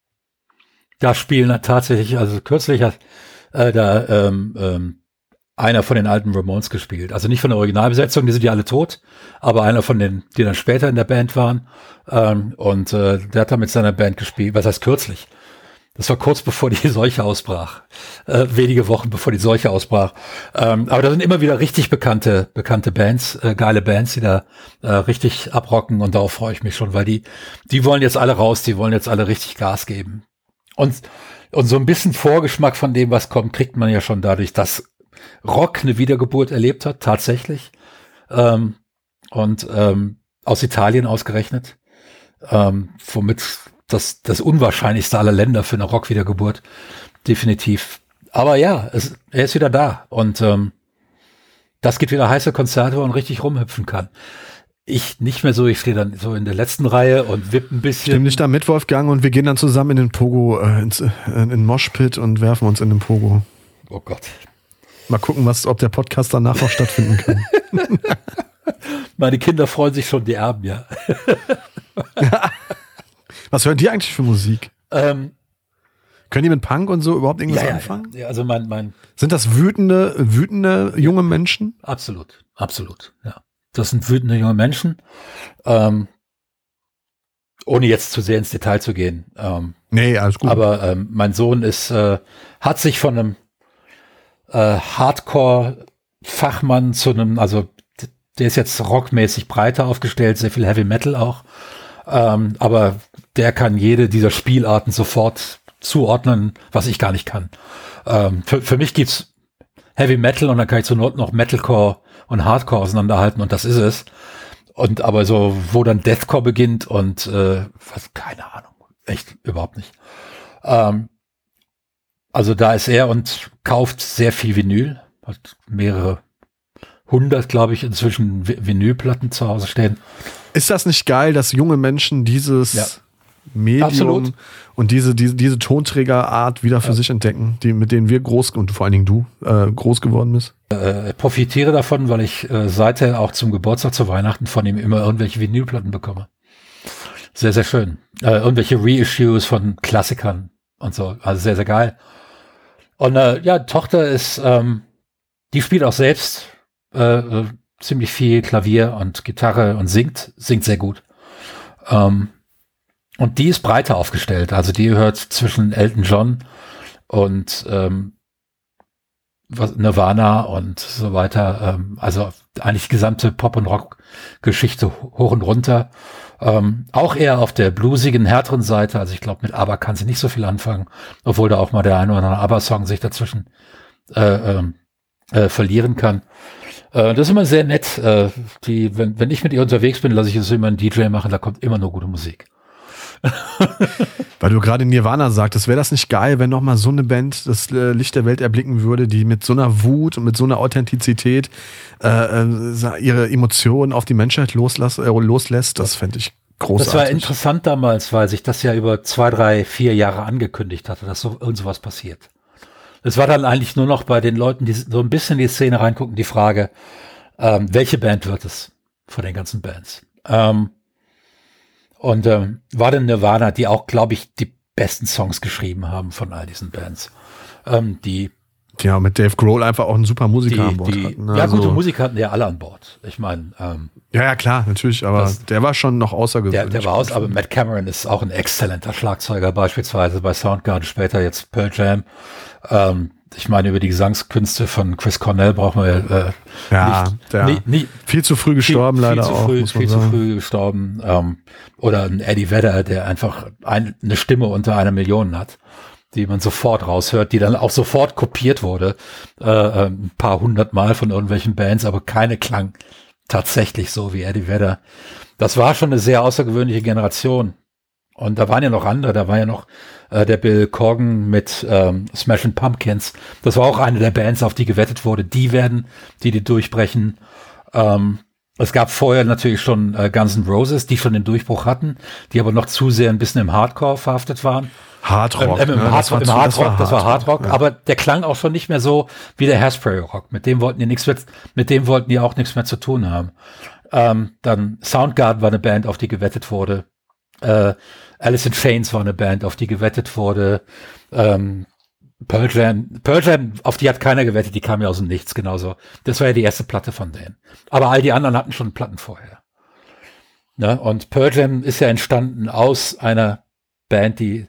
Da spielen dann tatsächlich, also kürzlich hat äh, da ähm, ähm, einer von den alten Ramones gespielt. Also nicht von der Originalbesetzung, die sind ja alle tot, aber einer von den, die dann später in der Band waren. Ähm, und äh, der hat da mit seiner Band gespielt, was heißt kürzlich? Das war kurz bevor die Seuche ausbrach. Äh, wenige Wochen bevor die Seuche ausbrach. Ähm, aber da sind immer wieder richtig bekannte, bekannte Bands, äh, geile Bands, die da äh, richtig abrocken, und darauf freue ich mich schon, weil die, die wollen jetzt alle raus, die wollen jetzt alle richtig Gas geben. Und, und so ein bisschen Vorgeschmack von dem, was kommt, kriegt man ja schon dadurch, dass Rock eine Wiedergeburt erlebt hat, tatsächlich. Ähm, und ähm, aus Italien ausgerechnet. Ähm, womit das, das unwahrscheinlichste aller Länder für eine Rock-Wiedergeburt. Definitiv. Aber ja, es, er ist wieder da. Und ähm, das gibt wieder heiße Konzerte, wo man richtig rumhüpfen kann. Ich nicht mehr so, ich stehe dann so in der letzten Reihe und wipp ein bisschen. Stimm dich da mit, Wolfgang, und wir gehen dann zusammen in den Pogo, äh, ins, äh, in den Moshpit und werfen uns in den Pogo. Oh Gott. Mal gucken, was, ob der Podcast danach noch stattfinden kann. Meine Kinder freuen sich schon, die Erben, ja. Was hören die eigentlich für Musik? Ähm, Können die mit Punk und so überhaupt irgendwas ja, ja, anfangen? ja, also mein, mein, Sind das wütende, wütende junge Menschen? absolut, absolut, ja. Das sind wütende junge Menschen. Ähm, ohne jetzt zu sehr ins Detail zu gehen. Ähm, Nee, alles gut. aber ähm, mein Sohn ist, äh, hat sich von einem äh, Hardcore-Fachmann zu einem, also d- der ist jetzt rockmäßig breiter aufgestellt, sehr viel Heavy Metal auch. Ähm, aber der kann jede dieser Spielarten sofort zuordnen, was ich gar nicht kann. Ähm, für, für mich gibt's Heavy Metal und dann kann ich zur Not noch Metalcore und Hardcore auseinanderhalten, und das ist es. Und aber so, wo dann Deathcore beginnt und äh, was, keine Ahnung, echt überhaupt nicht. Ähm, also da ist er und kauft sehr viel Vinyl, hat mehrere hundert, glaube ich, inzwischen Vi- Vinylplatten zu Hause stehen. Ist das nicht geil, dass junge Menschen dieses Ja. Medium Absolut. und diese, diese, diese Tonträgerart wieder für Ja. sich entdecken, die, mit denen wir groß, und vor allen Dingen du, äh, groß geworden bist? Äh, profitiere davon, weil ich äh, seither auch zum Geburtstag, zu Weihnachten von ihm immer irgendwelche Vinylplatten bekomme. Sehr, sehr schön. Äh, irgendwelche Reissues von Klassikern und so. Also sehr, sehr geil. Und äh, ja, Tochter ist, ähm, die spielt auch selbst äh, äh, ziemlich viel Klavier und Gitarre und singt, singt sehr gut. Ähm, und die ist breiter aufgestellt. Also die hört zwischen Elton John und ähm, was, Nirvana und so weiter. Ähm, also eigentlich die gesamte Pop- und Rock-Geschichte hoch und runter. Ähm, auch eher auf der bluesigen, härteren Seite. Also ich glaube, mit ABBA kann sie nicht so viel anfangen, obwohl da auch mal der eine oder andere ABBA-Song sich dazwischen äh, ähm, äh, verlieren kann. Äh, das ist immer sehr nett. Äh, die, wenn, wenn ich mit ihr unterwegs bin, lasse ich es immer einen D J machen, da kommt immer nur gute Musik. Weil du gerade Nirvana sagtest, wäre das nicht geil, wenn nochmal so eine Band das äh, Licht der Welt erblicken würde, die mit so einer Wut und mit so einer Authentizität äh, äh, ihre Emotionen auf die Menschheit loslass, äh, loslässt? Das fände ich großartig. Das war interessant damals, weil sich das ja über zwei, drei, vier Jahre angekündigt hatte, dass so irgend sowas passiert. Es war dann eigentlich nur noch bei den Leuten, die so ein bisschen in die Szene reingucken, die Frage, ähm, welche Band wird es von den ganzen Bands? Ähm, Und ähm, war denn Nirvana, die auch, glaube ich, die besten Songs geschrieben haben von all diesen Bands. Ähm, die Ja, mit Dave Grohl einfach auch einen super Musiker die, an Bord die, hatten. Ne? Ja, also, gute Musiker hatten ja alle an Bord. Ich meine, ähm, ja, ja, klar, natürlich, aber das, der war schon noch außergewöhnlich. Der, der war aus, aber Matt Cameron ist auch ein exzellenter Schlagzeuger, beispielsweise bei Soundgarden, später jetzt Pearl Jam. Ähm, ich meine, über die Gesangskünste von Chris Cornell brauchen wir äh, ja, nicht, der nie, nie, viel zu früh gestorben, viel, leider viel zu auch. früh, muss man viel sagen. zu früh gestorben. Ähm, oder ein Eddie Vedder, der einfach ein, eine Stimme unter einer Million hat, die man sofort raushört, die dann auch sofort kopiert wurde, äh, ein paar hundert Mal von irgendwelchen Bands, aber keine klang tatsächlich so wie Eddie Vedder. Das war schon eine sehr außergewöhnliche Generation. Und da waren ja noch andere, da war ja noch äh, der Bill Corgan mit ähm, Smashing Pumpkins. Das war auch eine der Bands, auf die gewettet wurde. Die werden, die die durchbrechen. Ähm, es gab vorher natürlich schon äh, Guns N' Roses, die schon den Durchbruch hatten, die aber noch zu sehr ein bisschen im Hardcore verhaftet waren. Hardrock. Ähm, im ne? Hard, das war, im zu, Hardrock, das war das war Hardrock, ja. aber der klang auch schon nicht mehr so wie der Hairspray Rock. Mit dem wollten die nichts mehr, mit dem wollten die auch nichts mehr zu tun haben. Ähm, dann Soundgarden war eine Band, auf die gewettet wurde. Äh, Alice in Chains war eine Band, auf die gewettet wurde. Ähm, Pearl Jam, Pearl Jam, auf die hat keiner gewettet, die kam ja aus dem Nichts, genauso. Das war ja die erste Platte von denen. Aber all die anderen hatten schon Platten vorher. Ne? Und Pearl Jam ist ja entstanden aus einer Band, die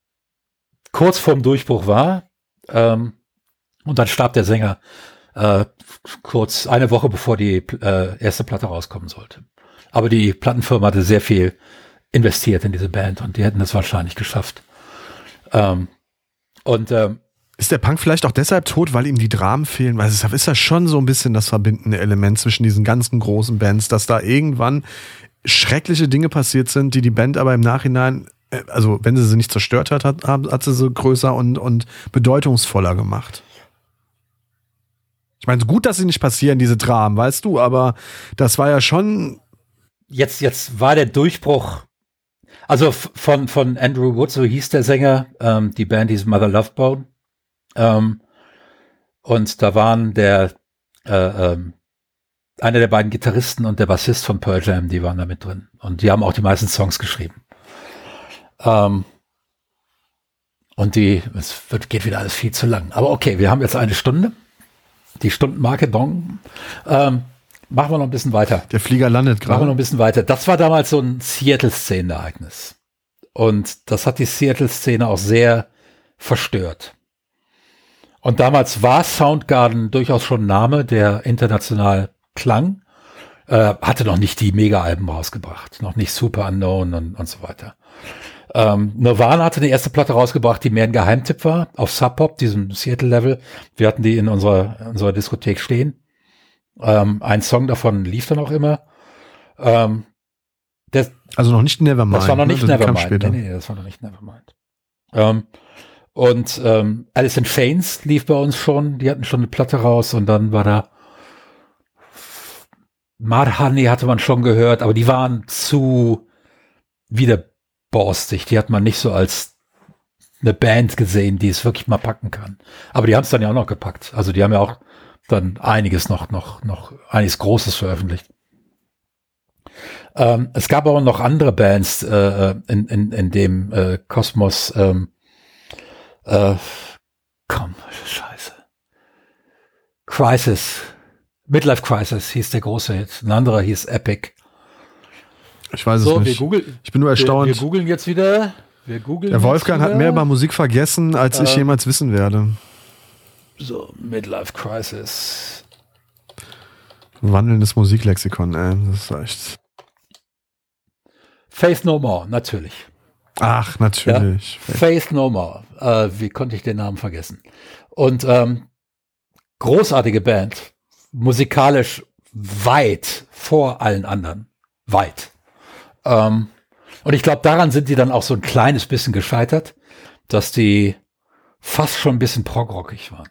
kurz vorm Durchbruch war. Ähm, und dann starb der Sänger äh, kurz eine Woche bevor die äh, erste Platte rauskommen sollte. Aber die Plattenfirma hatte sehr viel investiert in diese Band und die hätten das wahrscheinlich geschafft. Ähm, und ähm, Ist der Punk vielleicht auch deshalb tot, weil ihm die Dramen fehlen? Weil es ist ja schon so ein bisschen das verbindende Element zwischen diesen ganzen großen Bands, dass da irgendwann schreckliche Dinge passiert sind, die die Band aber im Nachhinein, also wenn sie sie nicht zerstört hat, hat, hat sie sie größer und, und bedeutungsvoller gemacht. Ich meine, gut, dass sie nicht passieren, diese Dramen, weißt du, aber das war ja schon... Jetzt, jetzt war der Durchbruch, also von, von Andrew Wood, so hieß der Sänger, ähm, die Band hieß Mother Love Bone. Ähm, und da waren der, äh, ähm, einer der beiden Gitarristen und der Bassist von Pearl Jam, die waren da mit drin. Und die haben auch die meisten Songs geschrieben. Ähm, und die, es wird, geht wieder alles viel zu lang. Aber okay, wir haben jetzt eine Stunde. Die Stundenmarke Dong. Ähm, machen wir noch ein bisschen weiter. Der Flieger landet gerade. Machen wir noch ein bisschen weiter. Das war damals so ein Seattle-Szenenereignis. Und das hat die Seattle-Szene auch sehr verstört. Und damals war Soundgarden durchaus schon ein Name, der international klang. Äh, hatte noch nicht die Mega-Alben rausgebracht. Noch nicht Super Unknown und, und so weiter. Ähm, Nirvana hatte eine erste Platte rausgebracht, die mehr ein Geheimtipp war, auf Sub Pop, diesem Seattle-Level. Wir hatten die in unserer, in unserer Diskothek stehen. Ähm, ein Song davon lief dann auch immer. Ähm, der, also noch nicht Nevermind. Das war noch nicht ne? Nevermind. Nee, nee, das war noch nicht Nevermind. Ähm, und ähm, Alice in Chains lief bei uns schon. Die hatten schon eine Platte raus und dann war da Mudhoney hatte man schon gehört, aber die waren zu widerborstig. Die hat man nicht so als eine Band gesehen, die es wirklich mal packen kann. Aber die haben es dann ja auch noch gepackt. Also die haben ja auch dann einiges noch, noch, noch einiges Großes veröffentlicht. Ähm, es gab aber noch andere Bands äh, in, in, in dem äh, Kosmos. Ähm, äh, komm, Scheiße. Crisis. Midlife Crisis hieß der große Hit. Ein anderer hieß Epic. Ich weiß so, es nicht. Wir googeln, ich bin nur erstaunt. Wir, wir googeln jetzt wieder. Wir googeln der Wolfgang jetzt wieder. hat mehr über Musik vergessen, als ich äh, jemals wissen werde. So, Midlife Crisis. Wandelndes Musiklexikon, ey. Das ist echt. Faith No More, natürlich. Ach, natürlich. Ja? Faith No More. Äh, wie konnte ich den Namen vergessen? Und ähm, großartige Band. musikalisch weit vor allen anderen. Weit. Ähm, und ich glaube, daran sind die dann auch so ein kleines bisschen gescheitert, dass die fast schon ein bisschen progrockig waren.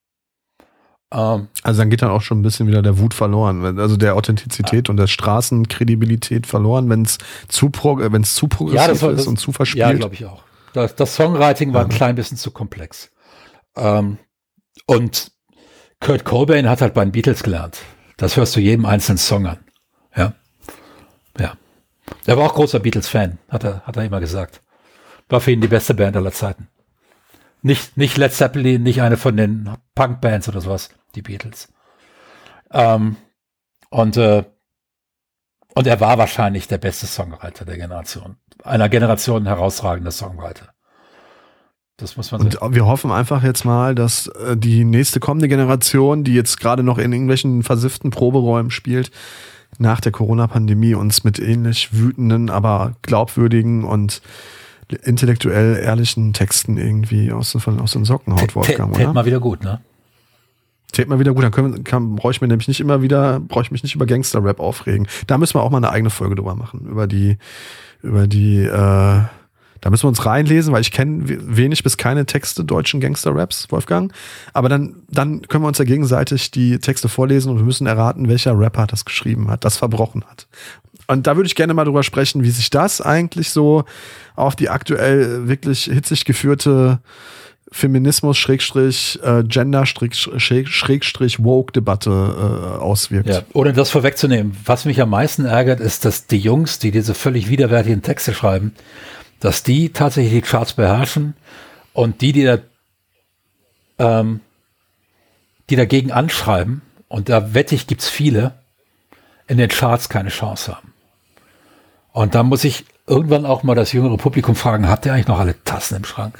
Ähm, also dann geht dann auch schon ein bisschen wieder der Wut verloren, also der Authentizität ja. und der Straßenkredibilität verloren, wenn es zu, pro, wenn es zu progressiv ja, das war, das, ist und zu verspielt. Ja, glaube ich auch. Das, das Songwriting war ja. ein klein bisschen zu komplex. Ähm, und Kurt Cobain hat halt bei den Beatles gelernt. Das hörst du jedem einzelnen Song an. Ja. Ja. Er war auch großer Beatles-Fan, hat er, hat er immer gesagt. War für ihn die beste Band aller Zeiten. Nicht, nicht Led Zeppelin, nicht eine von den Punk-Bands oder sowas, die Beatles. Ähm, und, äh, und er war wahrscheinlich der beste Songwriter der Generation. Einer Generation herausragender Songwriter. Das muss man Und sagen. Wir hoffen einfach jetzt mal, dass äh, die nächste kommende Generation, die jetzt gerade noch in irgendwelchen versifften Proberäumen spielt, nach der Corona-Pandemie uns mit ähnlich wütenden, aber glaubwürdigen und intellektuell ehrlichen Texten irgendwie aus den, aus den Socken haut, Wolfgang, oder? Tät mal wieder gut, ne? Tät mal wieder gut, dann können, kann, brauche ich mir nämlich nicht immer wieder, brauche ich mich nicht über Gangster-Rap aufregen. Da müssen wir auch mal eine eigene Folge drüber machen, über die, über die, äh, da müssen wir uns reinlesen, weil ich kenne wenig bis keine Texte deutschen Gangster-Raps, Wolfgang. Aber dann, dann können wir uns ja gegenseitig die Texte vorlesen und wir müssen erraten, welcher Rapper das geschrieben hat, das verbrochen hat. Und da würde ich gerne mal drüber sprechen, wie sich das eigentlich so auf die aktuell wirklich hitzig geführte Feminismus, Schrägstrich, äh, Gender, Schrägstrich, Woke-Debatte äh, auswirkt. Ja, ohne das vorwegzunehmen, was mich am meisten ärgert, ist, dass die Jungs, die diese völlig widerwärtigen Texte schreiben, dass die tatsächlich die Charts beherrschen und die, die da, ähm, die dagegen anschreiben, und da wette ich, gibt's viele, in den Charts keine Chance haben. Und da muss ich irgendwann auch mal das jüngere Publikum fragen, habt ihr eigentlich noch alle Tassen im Schrank?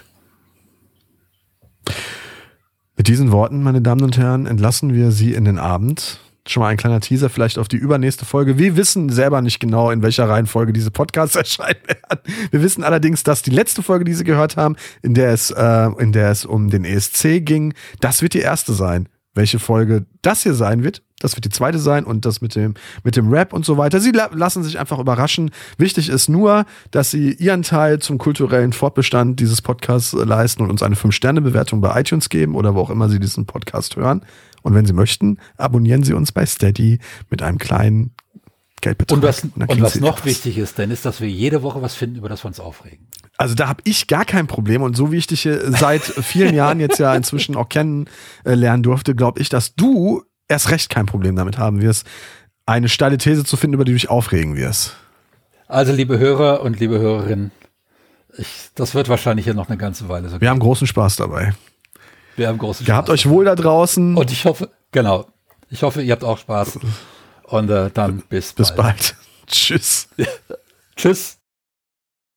Mit diesen Worten, meine Damen und Herren, entlassen wir Sie in den Abend. Schon mal ein kleiner Teaser vielleicht auf die übernächste Folge. Wir wissen selber nicht genau, in welcher Reihenfolge diese Podcasts erscheinen werden. Wir wissen allerdings, dass die letzte Folge, die Sie gehört haben, in der es, äh, in der es um den E S C ging, das wird die erste sein. Welche Folge das hier sein wird, das wird die zweite sein und das mit dem, mit dem Rap und so weiter. Sie la- lassen sich einfach überraschen. Wichtig ist nur, dass Sie Ihren Teil zum kulturellen Fortbestand dieses Podcasts leisten und uns eine fünf Sterne Bewertung bei iTunes geben oder wo auch immer Sie diesen Podcast hören. Und wenn Sie möchten, abonnieren Sie uns bei Steady mit einem kleinen Geldbetrag. Und was, und was noch was. wichtig ist, dann ist, dass wir jede Woche was finden, über das wir uns aufregen. Also da habe ich gar kein Problem. Und so wie ich dich seit vielen Jahren jetzt ja inzwischen auch kennenlernen durfte, glaube ich, dass du erst recht kein Problem damit haben wirst, eine steile These zu finden, über die du dich aufregen wirst. Also liebe Hörer und liebe Hörerinnen, ich, das wird wahrscheinlich hier noch eine ganze Weile so gehen. Wir haben großen Spaß dabei. Wir haben großen Spaß. Gehabt euch wohl da draußen. Und ich hoffe, genau, ich hoffe, ihr habt auch Spaß. Und äh, dann bis, bis bald. Bis bald. Tschüss. Tschüss.